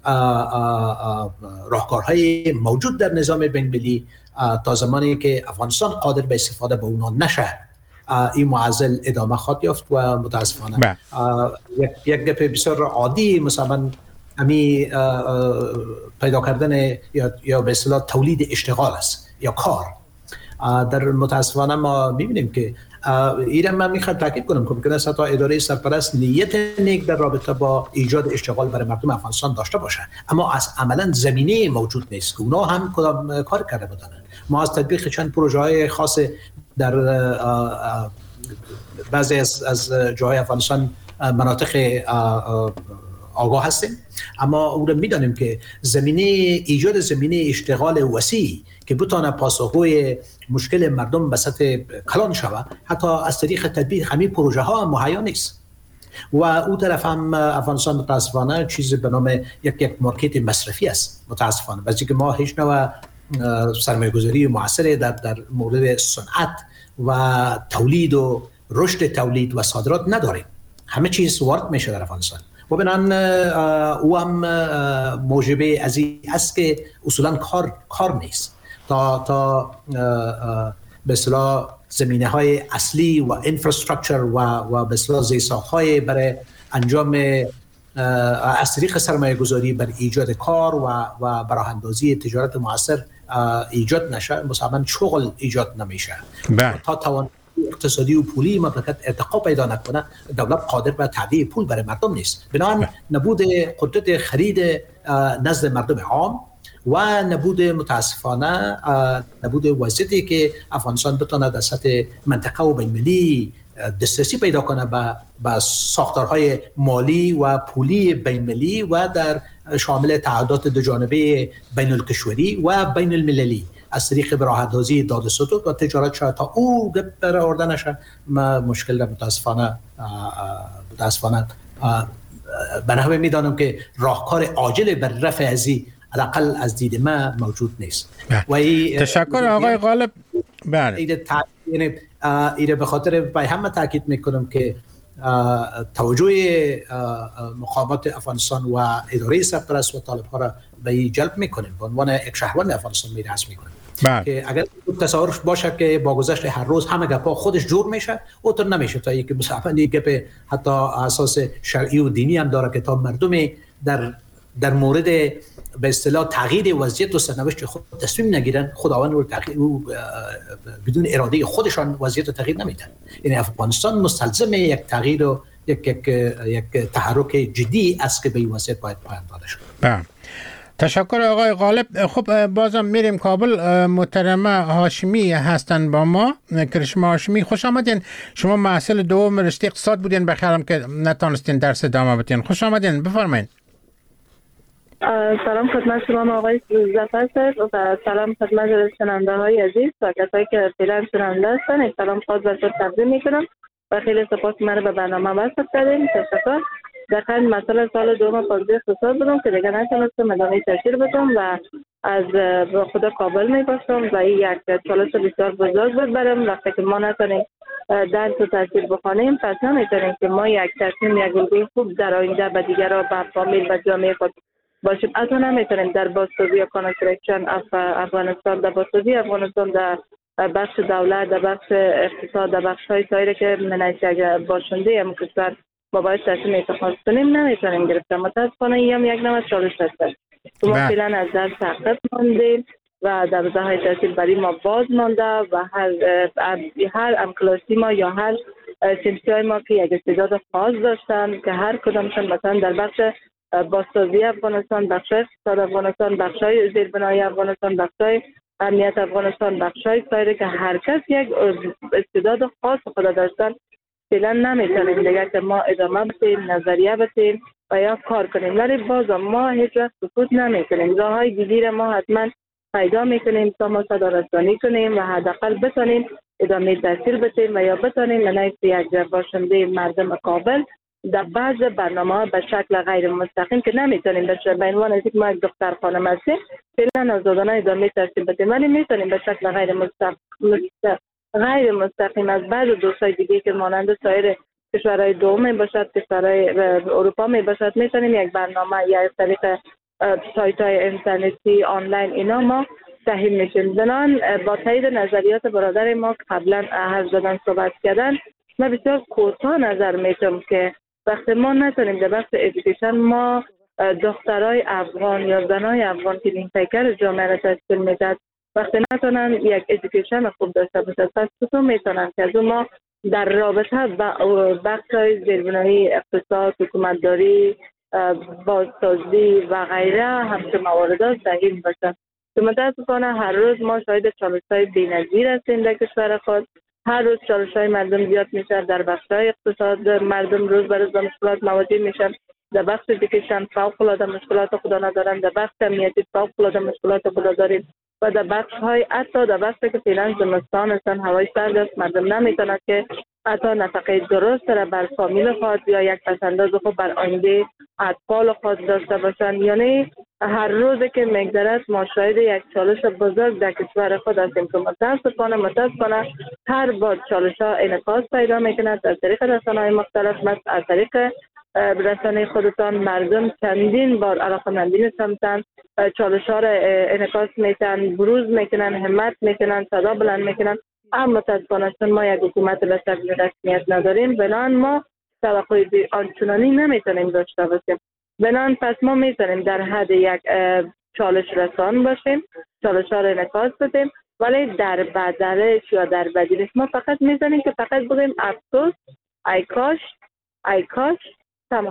راهکارهای موجود در نظام بین‌المللی تا زمانی که افغانستان قادر به استفاده به اونا نشه این معضل ادامه خواهد یافت و متاسفانه یک یک گپ بسیار عادی مثلا امی پیدا کردن یا یا به اصطلاح تولید اشتغال است یا کار. در متاسفانه ما می‌بینیم که ایران من میخوام تاکید کنم که ممکن است تا اداره سرپرست نیت نیک در رابطه با ایجاد اشتغال برای مردم افغانستان داشته باشه، اما از عملا زمینه موجود نیست که اونا هم کدام کار کرده بودن. ما از تطبیق چند پروژه های خاص در بعضی از از جاهای افغانستان مناطق آگاه هستیم، اما او را میدانیم که زمینه ایجاد زمینه اشتغال وسیع که بتونه پاسخگوی مشکل مردم به سطح کلان شود حتی از طریق تطبیق همین پروژه ها مهیا نیست. و او طرف هم افغانستان متاسفانه چیزی به نام یک یک مارکت مصرفی است متاسفانه، واسه که ما هیچ نوع سرمایه‌گذاری موثر در در مورد صنعت و تولید و رشد تولید و صادرات نداریم. همه چیز وارد میشه در افغانستان و بنان او هم موجبه از این است که اصولا کار کار نیست تا تا به اصطلاح زمینه های اصلی و اینفراستراکچر و و به اصطلاح زیرساخت‌های برای انجام از طریق سرمایه گذاری بر ایجاد کار و و براه اندازی تجارت موثر ایجاد نشه، مسلماً شغل ایجاد نمیشه. تا توان اقتصادی و پولی مملکت ارتقا پیدا نکنه، دولت قادر به تعدیه پول برای مردم نیست. بنابراین نبود قدرت خرید نزد مردم عام و نبود متاسفانه نبود وضعیتی که افغانستان بتونه در سطح منطقه و بین‌المللی دسترسی پیدا کنه به به ساختارهای مالی و پولی بین‌المللی و در شامل تعهدات دو جانبه بین الکشوری و بین المللی از طریق براه‌اندازی داد ستود و تجارت شاید تا او برآورده نشه. ما مشکل متاسفانه متاسفانه به نحوه میدانم که راهکار عاجل بر رفع ازی حداقل از دید ما موجود نیست.
و تشکر آقای غالب. بله
ایده ایده به خاطر به همه تاکید میکنم که توجه مقامات افغانستان و اداره سرپرست و طالب‌ها را به این جلب میکنیم به عنوان یک شهروند افغانستان میرسم میکنیم که اگر تصور باشه که با گذشت هر روز همه گپا خودش جور میشه اوتر نمیشه تا اینکه مثلا گپ حتی اساس شرعی و دینی هم داره که تا مردم در در مورد به اصطلاح تغییر وضعیت و سرنوشت خود تصمیم نگیرن، خداوند رو تغییر بدون اراده خودشان وضعیت رو تغییر نمیدن. یعنی افغانستان مستلزم یک تغییر و یک یک یک تحرک جدی است که به این وضعیت باید پایان داده شود.
تشکر آقای غالب. خب بازم میریم کابل. محترمه هاشمی هستن با ما. کرشما هاشمی خوش آمدین. شما محصل دوم رشته اقتصاد بودین، بخیرم که نتونستین درس ادامه بدین. خوش آمدین، بفرمایید.
سلام خدمت شما آقای ظفر صاحب و سلام خدمت شنونده های عزیز و کسایی که فعلا شنونده هستن. یک سلام خاص براتون تقدیم میکنم و خیلی سپاس منو به برنامه وصل کردین. تشکر. دقیقاً مسئله سال دوم پازده اقتصاد بودم که دیگه نتونستم ادامه تحصیل بدم و از خدا کابل میباشم و این یک چالش بسیار بزرگ بود برام. وقتی که ما نتونیم درس و تحصیل بخوانیم پس نمیتونیم که ما یک تصمیم یک الگوی خوب در آینده به دیگران به فامیل و جامعه خود باشیم. از اون نمیتونیم در بازسازی یا کانسترکشن افغانستان در بازسازی افغانستان در بخش دولت در بخش اقتصاد در بخش های سایر که منیشه باشنده هم کشور ما باید تصمیم اتخاذ کنیم نمیتونیم گرفتم. متاسفانه این هم یک نوع چالش هست. ما فعلا از درس عقب ماندیم و در روزه های تحصیل برای ما باز مانده و هر هر امکلاسی ما یا هر سنفی های ما که یک استعداد خاص داشتن که هر کدامشون مثلا در بخش بازسازی افغانستان، بخش اقتصاد افغانستان، بخشای زیربنای افغانستان، بخشای امنیت افغانستان، بخشای سایر که هر کس یک استعداد خاص خود داشتن فعلا نمیتونیم دیگه که ما ادامه بدیم، نظریه بدیم و یا کار کنیم. ولی باز ما هیچ وقت سکوت نمیکنیم. راههای دیگه ما حتما پیدا میکنیم تا ما صدارسانی کنیم و حداقل بتونیم ادامه تحصیل بدیم و یا بتونیم منعکس یک باشنده مردم کابل در بعض برنامه‌ها به شکل غیر مستقیم که نمیتونیم به عنوان از یک ما یک دختر خانم هستیم فعلا آزادانه ادامه تحصیل بدیم، ولی میتونیم به شکل غیر مستقیم غیر مستقیم از بعض دوستای دیگه که مانند سایر کشورهای دوم باشد، کشورهای اروپا می باشد، میتونیم یک برنامه یا از طریق سایت های اینترنتی آنلاین اینا ما تحمیل میشیم. بنان با تایید نظریات برادر ما قبلا حرف زدن صحبت کردن من بسیار کوتاه نظر میتونم که وقتی ما نتونیم در بخش ادویکیشن ما دخترای افغان یا زنای افغان که این پیکر جامعه را تشکیل میداد وقتی نتونن یک ادویکیشن خوب داشته باشد پس چطور میتونن که از ما در رابطه با بخش های زیربنایی اقتصاد، حکومتداری، بازسازی و غیره همچه موارد سهیم باشد. که متاسفانه هر روز ما شاید چالش های بی‌نظیر هستیم در کشور خود. هر روز چالش های مردم زیاد میشه، در بخش های اقتصاد مردم روز به روز به مشکلات مواجه میشن در بخش ادویکیشن فوق العاده مشکلات خود ندارن، در بخش امنیتی فوق العاده مشکلات خود داریم و در بخش های حتی در بخشی که فعلا زمستان هستن هوای سرد است، مردم نمیتونن که حتی نفقه درست را بر فامیل خود یا یک پسنداز خود بر آینده اطفال خود داشته باشن. یعنی هر روز که میگذرد ما شاهد یک چالش بزرگ در کشور خود هستیم که متاسفانه متاسفانه هر بار چالش ها انعکاس پیدا میکند از طریق رسانه‌های مختلف، مثل از طریق رسانه خودتان مردم چندین بار علاقمندی نشمتن، چالش ها را انعکاس میتن، بروز میکنن، همت میکنن، صدا بلند میکنن. اما متاسفانه چون ما یک حکومت به شکل رسمیت نداریم، بنان ما توقع آنچنانی نمیتونیم داشته باشیم. بنان پس ما میتونیم در حد یک چالش رسان باشیم، چالش ها را انعکاس بدیم، ولی در بدلش یا در بدیلش ما فقط میزنیم که فقط بگیم افسوس، ای کاش، ای کاش، تمام.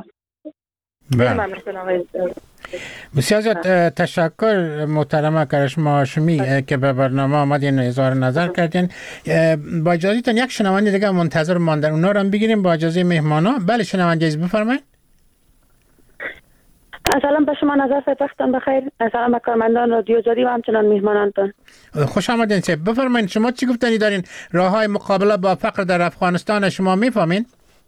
بسیار زیاد تشکر محترمه کرشما هاشمی که به برنامه آمدین اظهار نظر کردین. با اجازهتون یک شنونده دیگه منتظر ماندن، اونا رو هم بگیریم با اجازه مهمانا. بله شنونده عزیز بفرمایید.
سلام به شما نظر وقتتون بخیر. سلام به کارمندان رادیو آزادی و همچنان مهمانانتون.
خوش آمدین. چه بفرمایید شما چی گفتنی دارین راههای مقابله با فقر در افغانستان شما میفهمین؟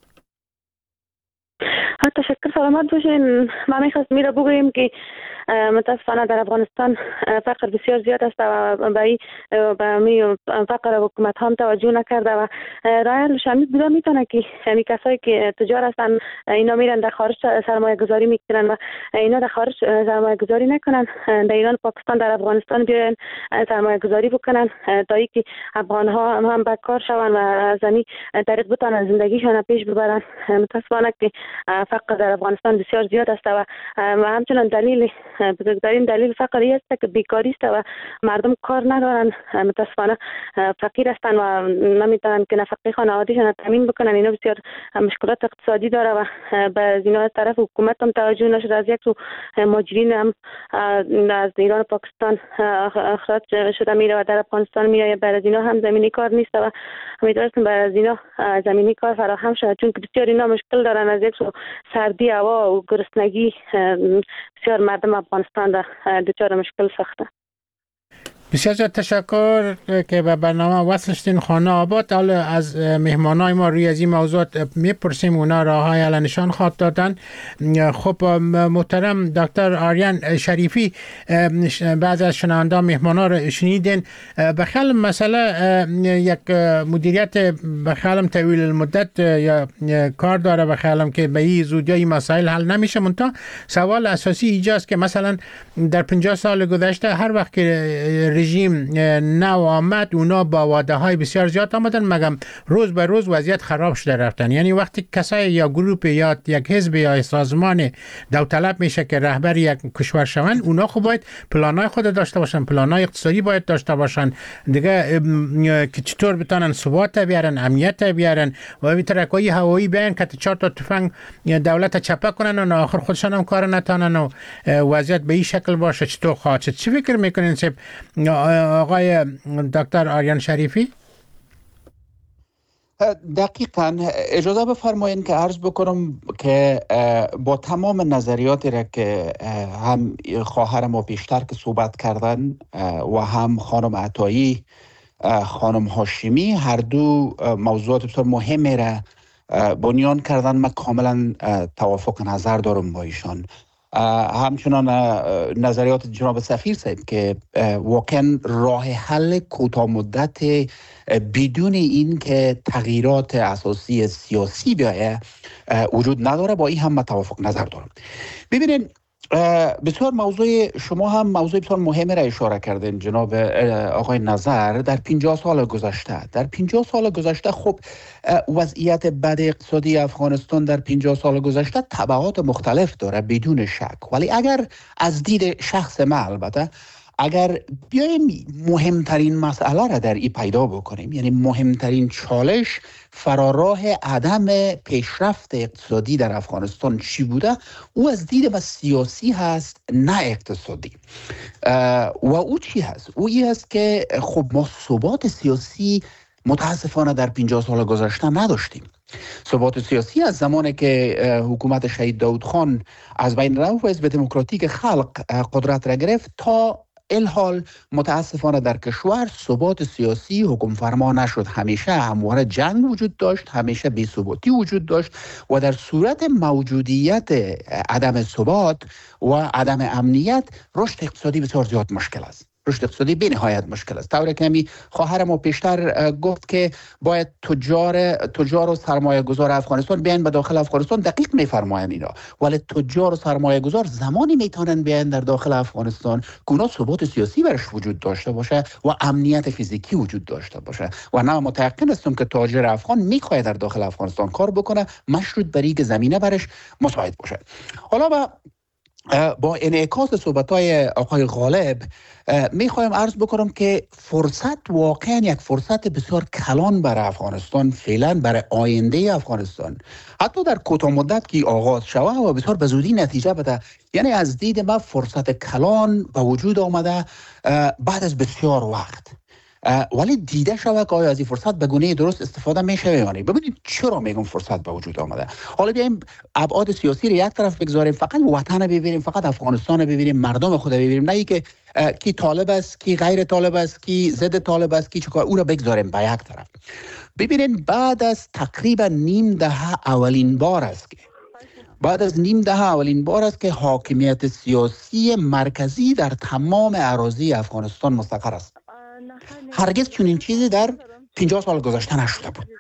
تشکر، سلامت باشین. ما میخواست میره بگوییم که متاسفانه در افغانستان فقر بسیار زیاد است و به این فقر حکومت هم توجه نکرده و راه شامل بوده میتونه که یعنی کسایی که تجار هستن اینا میرن در خارج سرمایه گذاری میکنن و اینا در خارج سرمایه گذاری نکنن، در ایران پاکستان در افغانستان بیاین سرمایه گذاری بکنن تا اینکه افغان ها هم, هم بکار شون و از این طریق بتونن زندگیشون پیش ببرن. متاسفانه که فقر در افغانستان بسیار زیاد است و همچنان دلیل بزرگترین دلیل فقری است که بیکاری است و مردم کار ندارن، متاسفانه فقیر هستن و نمیتونن که نفقه خانوادهشون تامین بکنن. اینا بسیار مشکلات اقتصادی داره و به اینا از طرف حکومت هم توجه نشده. از یک سو مهاجرین هم از ایران و پاکستان اخراج شده میره و در افغانستان میره، برای اینا هم زمینی کار نیست و امیدوارم برای اینا زمینی کار فراهم شود، چون که بسیار اینا مشکل دارن. از یک سو سردی هوا و گرسنگی بسیار مردم افغانستان در دچار مشکل سخته.
بسیار زیاد تشکر که به برنامه وصل شدین. خانه آباد. حالا از مهمانای ما روی از این موضوع میپرسیم، اونا راههای حل نشان خواد دادن. خب محترم دکتر آریان شریفی، بعضی از شنونده مهمانا رو شنیدین. بخیال مسئله یک مدیریت بخیالم طویل المدت یا کار داره، بخیالم که به این زودی این مسائل حل نمیشه. منتها سوال اساسی ایجاست که مثلا در پنجاه سال گذشته هر وقت که رژیم نو آمد اونا با وعده های بسیار زیاد آمدن، مگم روز به روز وضعیت خراب شده رفتن. یعنی وقتی کسای یا گروپ یا یک حزب یا سازمان داوطلب میشه که رهبر یک کشور شوند، اونا خب باید پلانای خود داشته باشن، پلانای اقتصادی باید داشته باشن دیگه که چطور بتونن ثبات بیارن، امنیت بیارن و به ترکای هوایی بیان که چهار تا تفنگ دولت چپه کنن و آخر خودشان هم کار نتونن و وضعیت به این شکل باشه. چطور خواهد شد؟ چی فکر میکنین آقای دکتر آریان شریفی؟
دقیقاً اجازه بفرمایید که عرض بکنم که با تمام نظریاتی را که هم خواهر ما پیشتر که صحبت کردن و هم خانم عطایی خانم هاشمی، هر دو موضوعات بسیار مهمی را بنیان کردن. من کاملا توافق نظر دارم با ایشان. همچنان نظریات جناب سفیر صاحب که واقعا راه حل کوتاه مدت بدون این که تغییرات اساسی سیاسی بیایه وجود نداره، با این هم من توافق نظر دارم. ببینید بسیار موضوع شما هم موضوع بسیار مهمی را اشاره کردین جناب آقای نظر. در پنجاه سال گذشته در پنجاه سال گذشته خب وضعیت بد اقتصادی افغانستان در پنجاه سال گذشته تبعات مختلف داره بدون شک، ولی اگر از دید شخص ما البته اگر بیایم مهمترین مسئله را در این پیدا بکنیم، یعنی مهمترین چالش فراراه عدم پیشرفت اقتصادی در افغانستان چی بوده، او از دید ما سیاسی هست نه اقتصادی. و او چی هست؟ او این هست که خب ما ثبات سیاسی متاسفانه در پنجاه سال گذشته نداشتیم. ثبات سیاسی از زمانی که حکومت شهید داود خان از بین رفت و حزب دموکراتیک خلق قدرت را گرفت تا الحال متاسفانه در کشور ثبات سیاسی حکم فرما نشد. همیشه همواره جنگ وجود داشت، همیشه بی‌ثباتی وجود داشت و در صورت موجودیت عدم ثبات و عدم امنیت رشد اقتصادی بسیار زیاد مشکل است. رشد اقتصادی به نهایت مشکل است. طوری که می خواهر ما پیشتر گفت که باید تجار تجار و سرمایه گذار افغانستان بیان به داخل افغانستان، دقیق میفرمایند اینا، ولی تجار و سرمایه گذار زمانی میتونن بیان در داخل افغانستان که اونا ثبات سیاسی برش وجود داشته باشه و امنیت فیزیکی وجود داشته باشه. و نه متأکد هستم که تاجر افغان میخواد در داخل افغانستان کار بکنه مشروط بر اینکه زمینه برش مساعد باشه. حالا با با انعکاس صحبت‌های آقای غالب میخوایم عرض بکنم که فرصت واقعا یک فرصت بسیار کلان برای افغانستان، فعلا برای آینده افغانستان، حتی در کوتاه مدت که آغاز شود و بسیار به زودی نتیجه بده. یعنی از دید ما فرصت کلان به وجود آمده بعد از بسیار وقت، ولی دیده شود که آیا از این فرصت به گونه درست استفاده میشه یا نه. ببینید چرا میگم فرصت به وجود آمده. حالا بیایم ابعاد سیاسی رو یک طرف بگذاریم، فقط وطن ببینیم، فقط افغانستان ببینیم، مردم خود ببینیم، نه اینکه کی طالب است، کی غیر طالب است، کی ضد طالب است، کی چیکار، او رو بگذاریم به یک طرف. ببینید بعد از تقریبا نیم دهه اولین بار است که بعد از نیم دهه اولین بار است که حاکمیت سیاسی مرکزی در تمام اراضی افغانستان مستقر است. هرگز چنین چیزی در پنجاه سال گذشته نشده بود.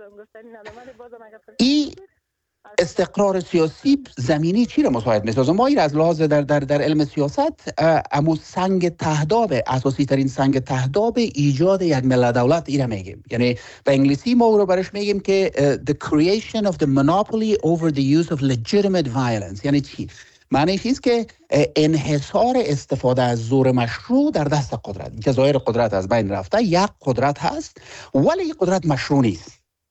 این استقرار سیاسی زمینی چی را مساعد می‌سازه؟ ما این از لحاظ در در در علم سیاست امو سنگ تهداب، اساسی ترین سنگ تهداب ایجاد یک ملت دولت این را میگیم. یعنی به انگلیسی ما او رو برش میگیم که the creation of the monopoly over the use of legitimate violence. یعنی چی؟ معنی چیست که انحصار استفاده از زور مشروع در دست قدرت. جزایر قدرت از بین رفته، یک قدرت هست ولی قدرت مشروع نیست.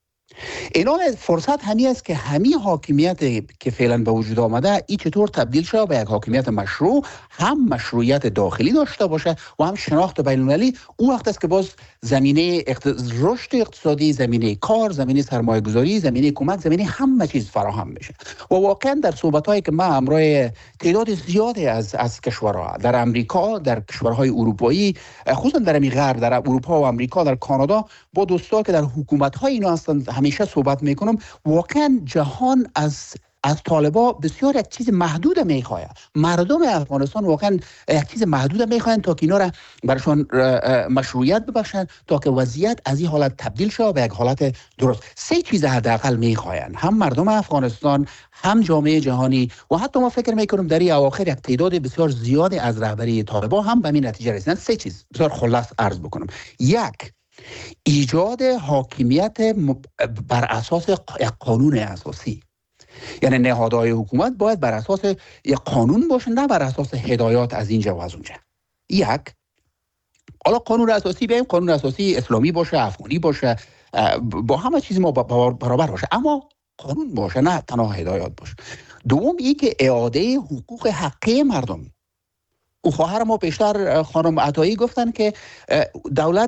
اینا فرصت همی است که همین حاکمیت که فعلا به وجود آمده این چطور تبدیل شده به یک حاکمیت مشروع، هم مشروعیت داخلی داشته باشه و هم شناخت بین المللی. اون وقت است که باز زمینه اقتص... رشد اقتصادی، زمینه کار، زمینه سرمایه گذاری، زمینه حکومت، زمینه همه چیز فراهم میشه. و واقعا در صحبت‌هایی که ما همراه تعداد زیادی از از کشورها در امریکا، در کشورهای اروپایی، خصوصا در غرب، در اروپا و آمریکا، در کانادا، با دوستا که در حکومت‌های اینا هستند همیشه صحبت میکنم، واقعا جهان از از طالبا بسیار یک چیز محدود میخواه. مردم افغانستان واقعا یک چیز محدود میخواین تا که اینا را برشان مشروعیت ببخشن، تا که وضعیت از این حالت تبدیل شه به یک حالت درست. سه چیز حداقل میخواین، هم مردم افغانستان، هم جامعه جهانی و حتی ما فکر میکنم در این اواخر یک تعداد بسیار زیادی از رهبری طالبا هم به این نتیجه رسیدن. سه چیز بسیار خلاص عرض بکنم. یک، ایجاد حاکمیت بر اساس یک قانون اساسی. یعنی نهادهای حکومت باید بر اساس یک قانون باشه، نه بر اساس هدایات از اینجا و از اونجا. یک، حالا قانون اساسی بیایم قانون اساسی اسلامی باشه، افغانی باشه، با همه چیز ما برابر باشه، اما قانون باشه، نه تنها هدایات باشه. دوم، این که اعاده حقوق حقیقی مردم. او خواهر ما پیشتر خانم عطایی گفتن که دولت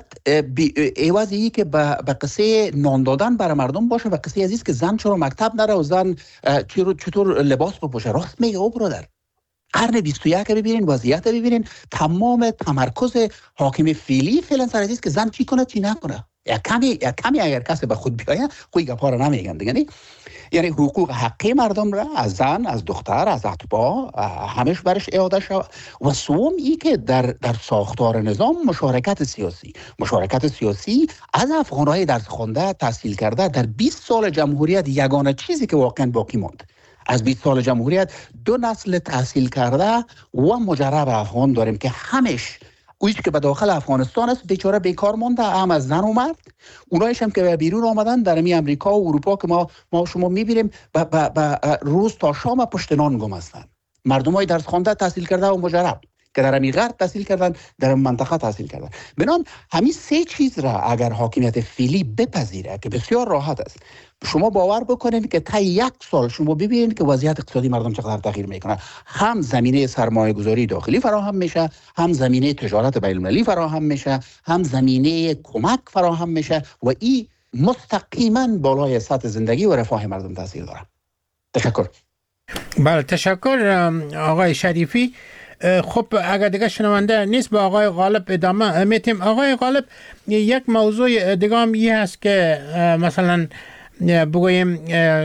عوض ای که به قصه نان دادن برای مردم باشه و قصه عزیز که زن چرا مکتب نره و زن چطور لباس بپوشه. راست میگه او برادر. قرن بیست و یک ببینین، وضعیت ببینین، تمام تمرکز حاکم فعلی فعلا سر عزیز که زن چی کنه چی نکنه. یا کمی یا کمی اگر کسی به خود بیاید خوی گپا رو نمیگن دیگه. یعنی حقوق حقی مردم را از زن، از دختر، از اتباع همش برش اعاده شود. و سوم ای که در در ساختار نظام مشارکت سیاسی مشارکت سیاسی از افغانهای درس خوانده، تحصیل کرده در بیست سال جمهوریت یگانه چیزی که واقعا باقی ماند. از بیست سال جمهوریت دو نسل تحصیل کرده و مجرب افغان داریم که همش اویش که به داخل افغانستان است بیچاره بیکار مونده، هم از زن و مرد. اونایش هم که به بیرون آمدن در می امریکا و اروپا که ما ما شما میبینیم با, با, با روز تا شام پشت نان گم هستن. مردمای درس خوانده، تحصیل کرده و مجرب که در همین غرب تحصیل کردن، در این منطقه تحصیل کردن. بنابراین همین سه چیز را اگر حاکمیت فعلی بپذیره که بسیار راحت است، شما باور بکنید که تا یک سال شما ببینید که وضعیت اقتصادی مردم چقدر تغییر میکنه. هم زمینه سرمایه گذاری داخلی فراهم میشه، هم زمینه تجارت بین المللی فراهم میشه، هم زمینه کمک فراهم میشه و این مستقیما بالای سطح زندگی و رفاه مردم تاثیر داره. تشکر.
بله تشکر آقای شریفی. خب اگر دیگه شنونده نیست با آقای غالب ادامه میتیم. آقای غالب، یک موضوع دیگه هم این هست که مثلا بگوییم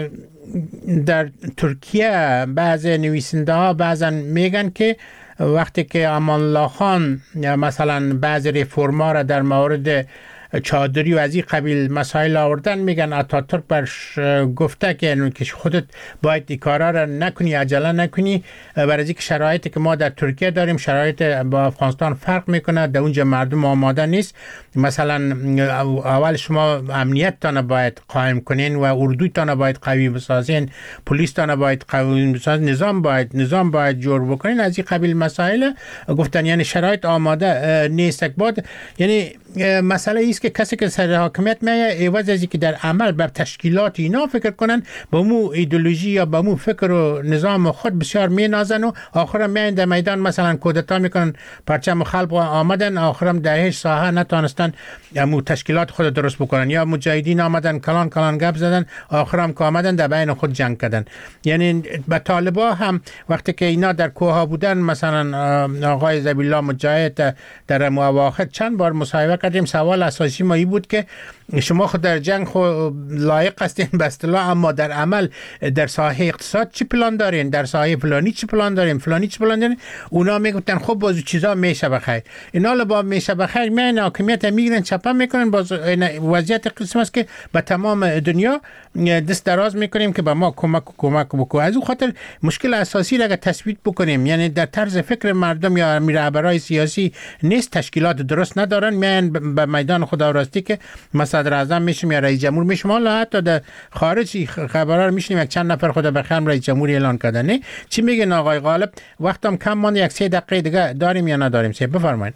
در ترکیه بعض نویسنده ها بعضا میگن که وقتی که امان الله خان مثلا بعض ریفورما را در مورد چادری و از این قبیل مسائل آوردن، میگن اتاتورک برش گفته که خودت باید این کارا را نکنی، عجله نکنی، برای اینکه شرایطی که ما در ترکیه داریم شرایط با افغانستان فرق میکنه، در اونجا مردم آماده نیست. مثلا اول شما امنیتتان باید قائم کنین و اردوتان باید قوی بسازین، پلیستان باید قوی بسازین، نظام باید نظام باید جور بکنین، از این قبیل مسائل گفتن. یعنی شرایط آماده نیست. بعد یعنی مسئله ایست که کسی که سر حاکمیت میه عوض از اینکه در عمل بر تشکیلات اینا فکر کنن، با مو ایدئولوژی یا با مو فکر و نظام خود بسیار مینازن و آخرام میان در میدان مثلا کودتا میکنن، پرچم خلق آمدن، آخرام در هیچ ساحه نتونستن مو تشکیلات خود درست بکنن، یا مجاهدین آمدن کلان کلان گپ زدن، آخرام که آمدن در بین خود جنگ کردن. یعنی با طالبا هم وقتی که اینا در کوه بودن، مثلا آقای ذبیح الله مجاهد در اواخر چند بار مصاحبه کردیم، سوال اساسی ما این بود که شما خود در جنگ خود لایق هستین به اصطلاح، اما در عمل در ساحه اقتصاد چی پلان دارین، در ساحه فلانی چی پلان دارین، فلانی چی پلان دارین. اونا میگفتن خب باز چیزا میشه بخیر. اینا با میشه بخیر میان حاکمیت میگیرن چپا میکنن. باز وضعیت قسم است که به تمام دنیا دست دراز میکنیم که به ما کمک کمک بکنه. از اون خاطر مشکل اساسی را اگه تثبیت بکنیم، یعنی در طرز فکر مردم یا رهبرای سیاسی نیست، تشکیلات درست ندارن، میان به میدان خداوندی که صدر اعظم میشیم یا رئیس جمهور میشیم. حالا حتی در خارجی خبرها رو میشنیم یک چند نفر خدا بخیر رئیس جمهوری اعلان کردن. نه چی میگن آقای غالب؟ وقتم کم مونده، یک سه دقیقه دیگه داریم یا نداریم؟ سه بفرمایید.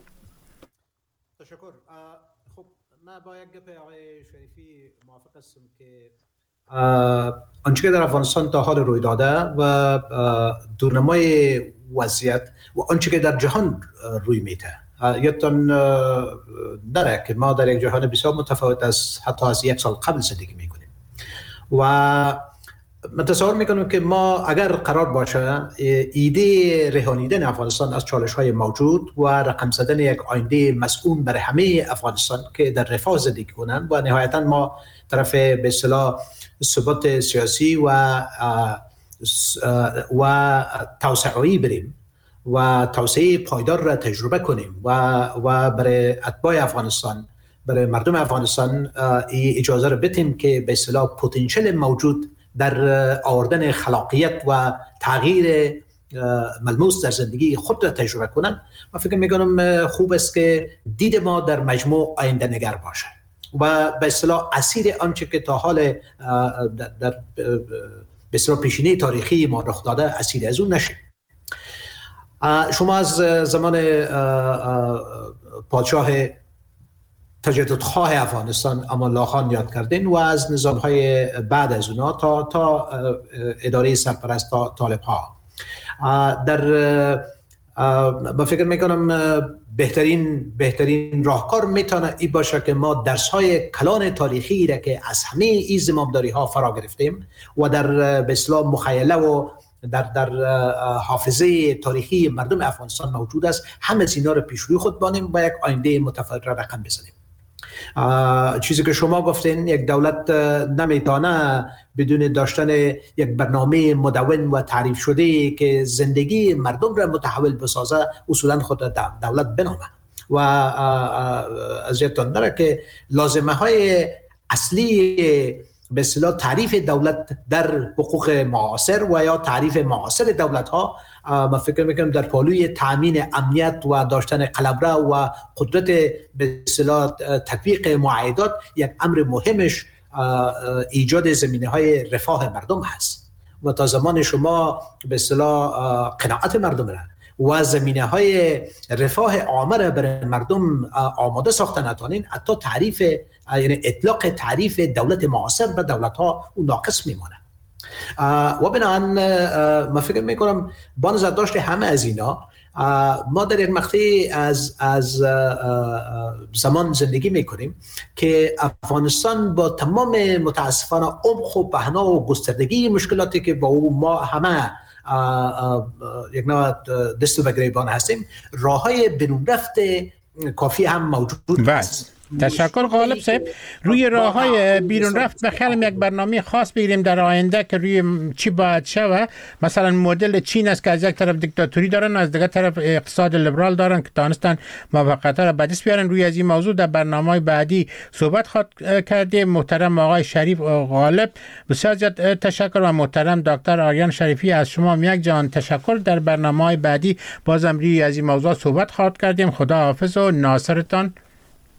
تشکر. خب من با یک گپ آقای شریفی موافق هستم که آنچه که در افغانستان تا حال روی داده و دورنمای وضعیت و آنچه که در جهان روی میده، یادتان داره که ما در یک جهان بسیار متفاوت از حتی از یک سال قبل زندگی میکنیم و من تصور میکنم که ما اگر قرار باشه ایده رهانیدن افغانستان از چالش های موجود و رقم زدن یک آینده مسئول برای همه افغانستان که در رفاه زندگی کنند و نهایتا ما طرف به اصطلاح ثبات سیاسی و و توسعه‌ای بریم و توسعه پایدار را تجربه کنیم و و برای اتباع افغانستان، برای مردم افغانستان اجازه را بدیم که به اصطلاح پتانسیل موجود در آوردن خلاقیت و تغییر ملموس در زندگی خود را تجربه کنند. من فکر میکنم خوب است که دید ما در مجموع آینده نگر باشه و به اصطلاح اسیر آنچه که تا حال در, در به اصطلاح پیشینه تاریخی ما رخ داده اسیر از اون نشیم. شما از زمان پادشاه تجددخواه افغانستان امان الله خان یاد کردین و از نظام‌های بعد از اونا تا تا اداره سرپرست طالب ها. در من فکر میکنم بهترین بهترین راهکار میتونه این باشه که ما درس‌های کلان تاریخی را که از همه این زمامداری ها فرا گرفتیم و در به اصطلاح مخیله و در در حافظه تاریخی مردم افغانستان موجود است، همه از اینا رو پیش روی خود بانیم و یک آینده متفاوت را رقم بزنیم. چیزی که شما گفتین، یک دولت نمیتونه بدون داشتن یک برنامه مدون و تعریف شده که زندگی مردم را متحول بسازه اصولا خود دولت بنامه و از یادتان داره که لازمه های اصلی به اصطلاح تعریف دولت در حقوق معاصر و یا تعریف معاصر دولت ها، من فکر میکنم در پالوی تامین امنیت و داشتن قلمرو و قدرت به اصطلاح تطبیق معاهدات یک امر مهمش ایجاد زمینه های رفاه مردم هست و تا زمان شما به اصطلاح قناعت مردم را و زمینه های رفاه عامه را برای مردم آماده ساخته نتوانین، حتی تعریف یعنی اطلاق تعریف دولت معاصر به دولت ها اون ناقص میمونه. و بنابراین من فکر میکنم با نظر داشت همه از اینا ما در یک مقطعی از از زمان زندگی میکنیم که افغانستان با تمام متاسفانه عمق و بحنا و گستردگی مشکلاتی که با او ما همه یک نوع دست و گریبان هستیم، راههای برون رفت کافی هم موجود است.
تشکر غالب صاحب. روی راه های بیرون رفت بخیالم یک برنامه خاص بگیریم در آینده که روی چی باید شوه. مثلا مدل چین است که از یک طرف دیکتاتوری دارن، از دیگر طرف اقتصاد لیبرال دارن که تانستن موفقیت را به دست بیارن. روی از این موضوع در برنامه بعدی صحبت خواهد کردیم. محترم آقای شریف غالب بسیار زیاد تشکر و محترم دکتر آریان شریفی از شما یک جان تشکر. در برنامه بعدی بازم روی از این موضوع صحبت خواهد کردیم. خدا حافظ و ناصرتان.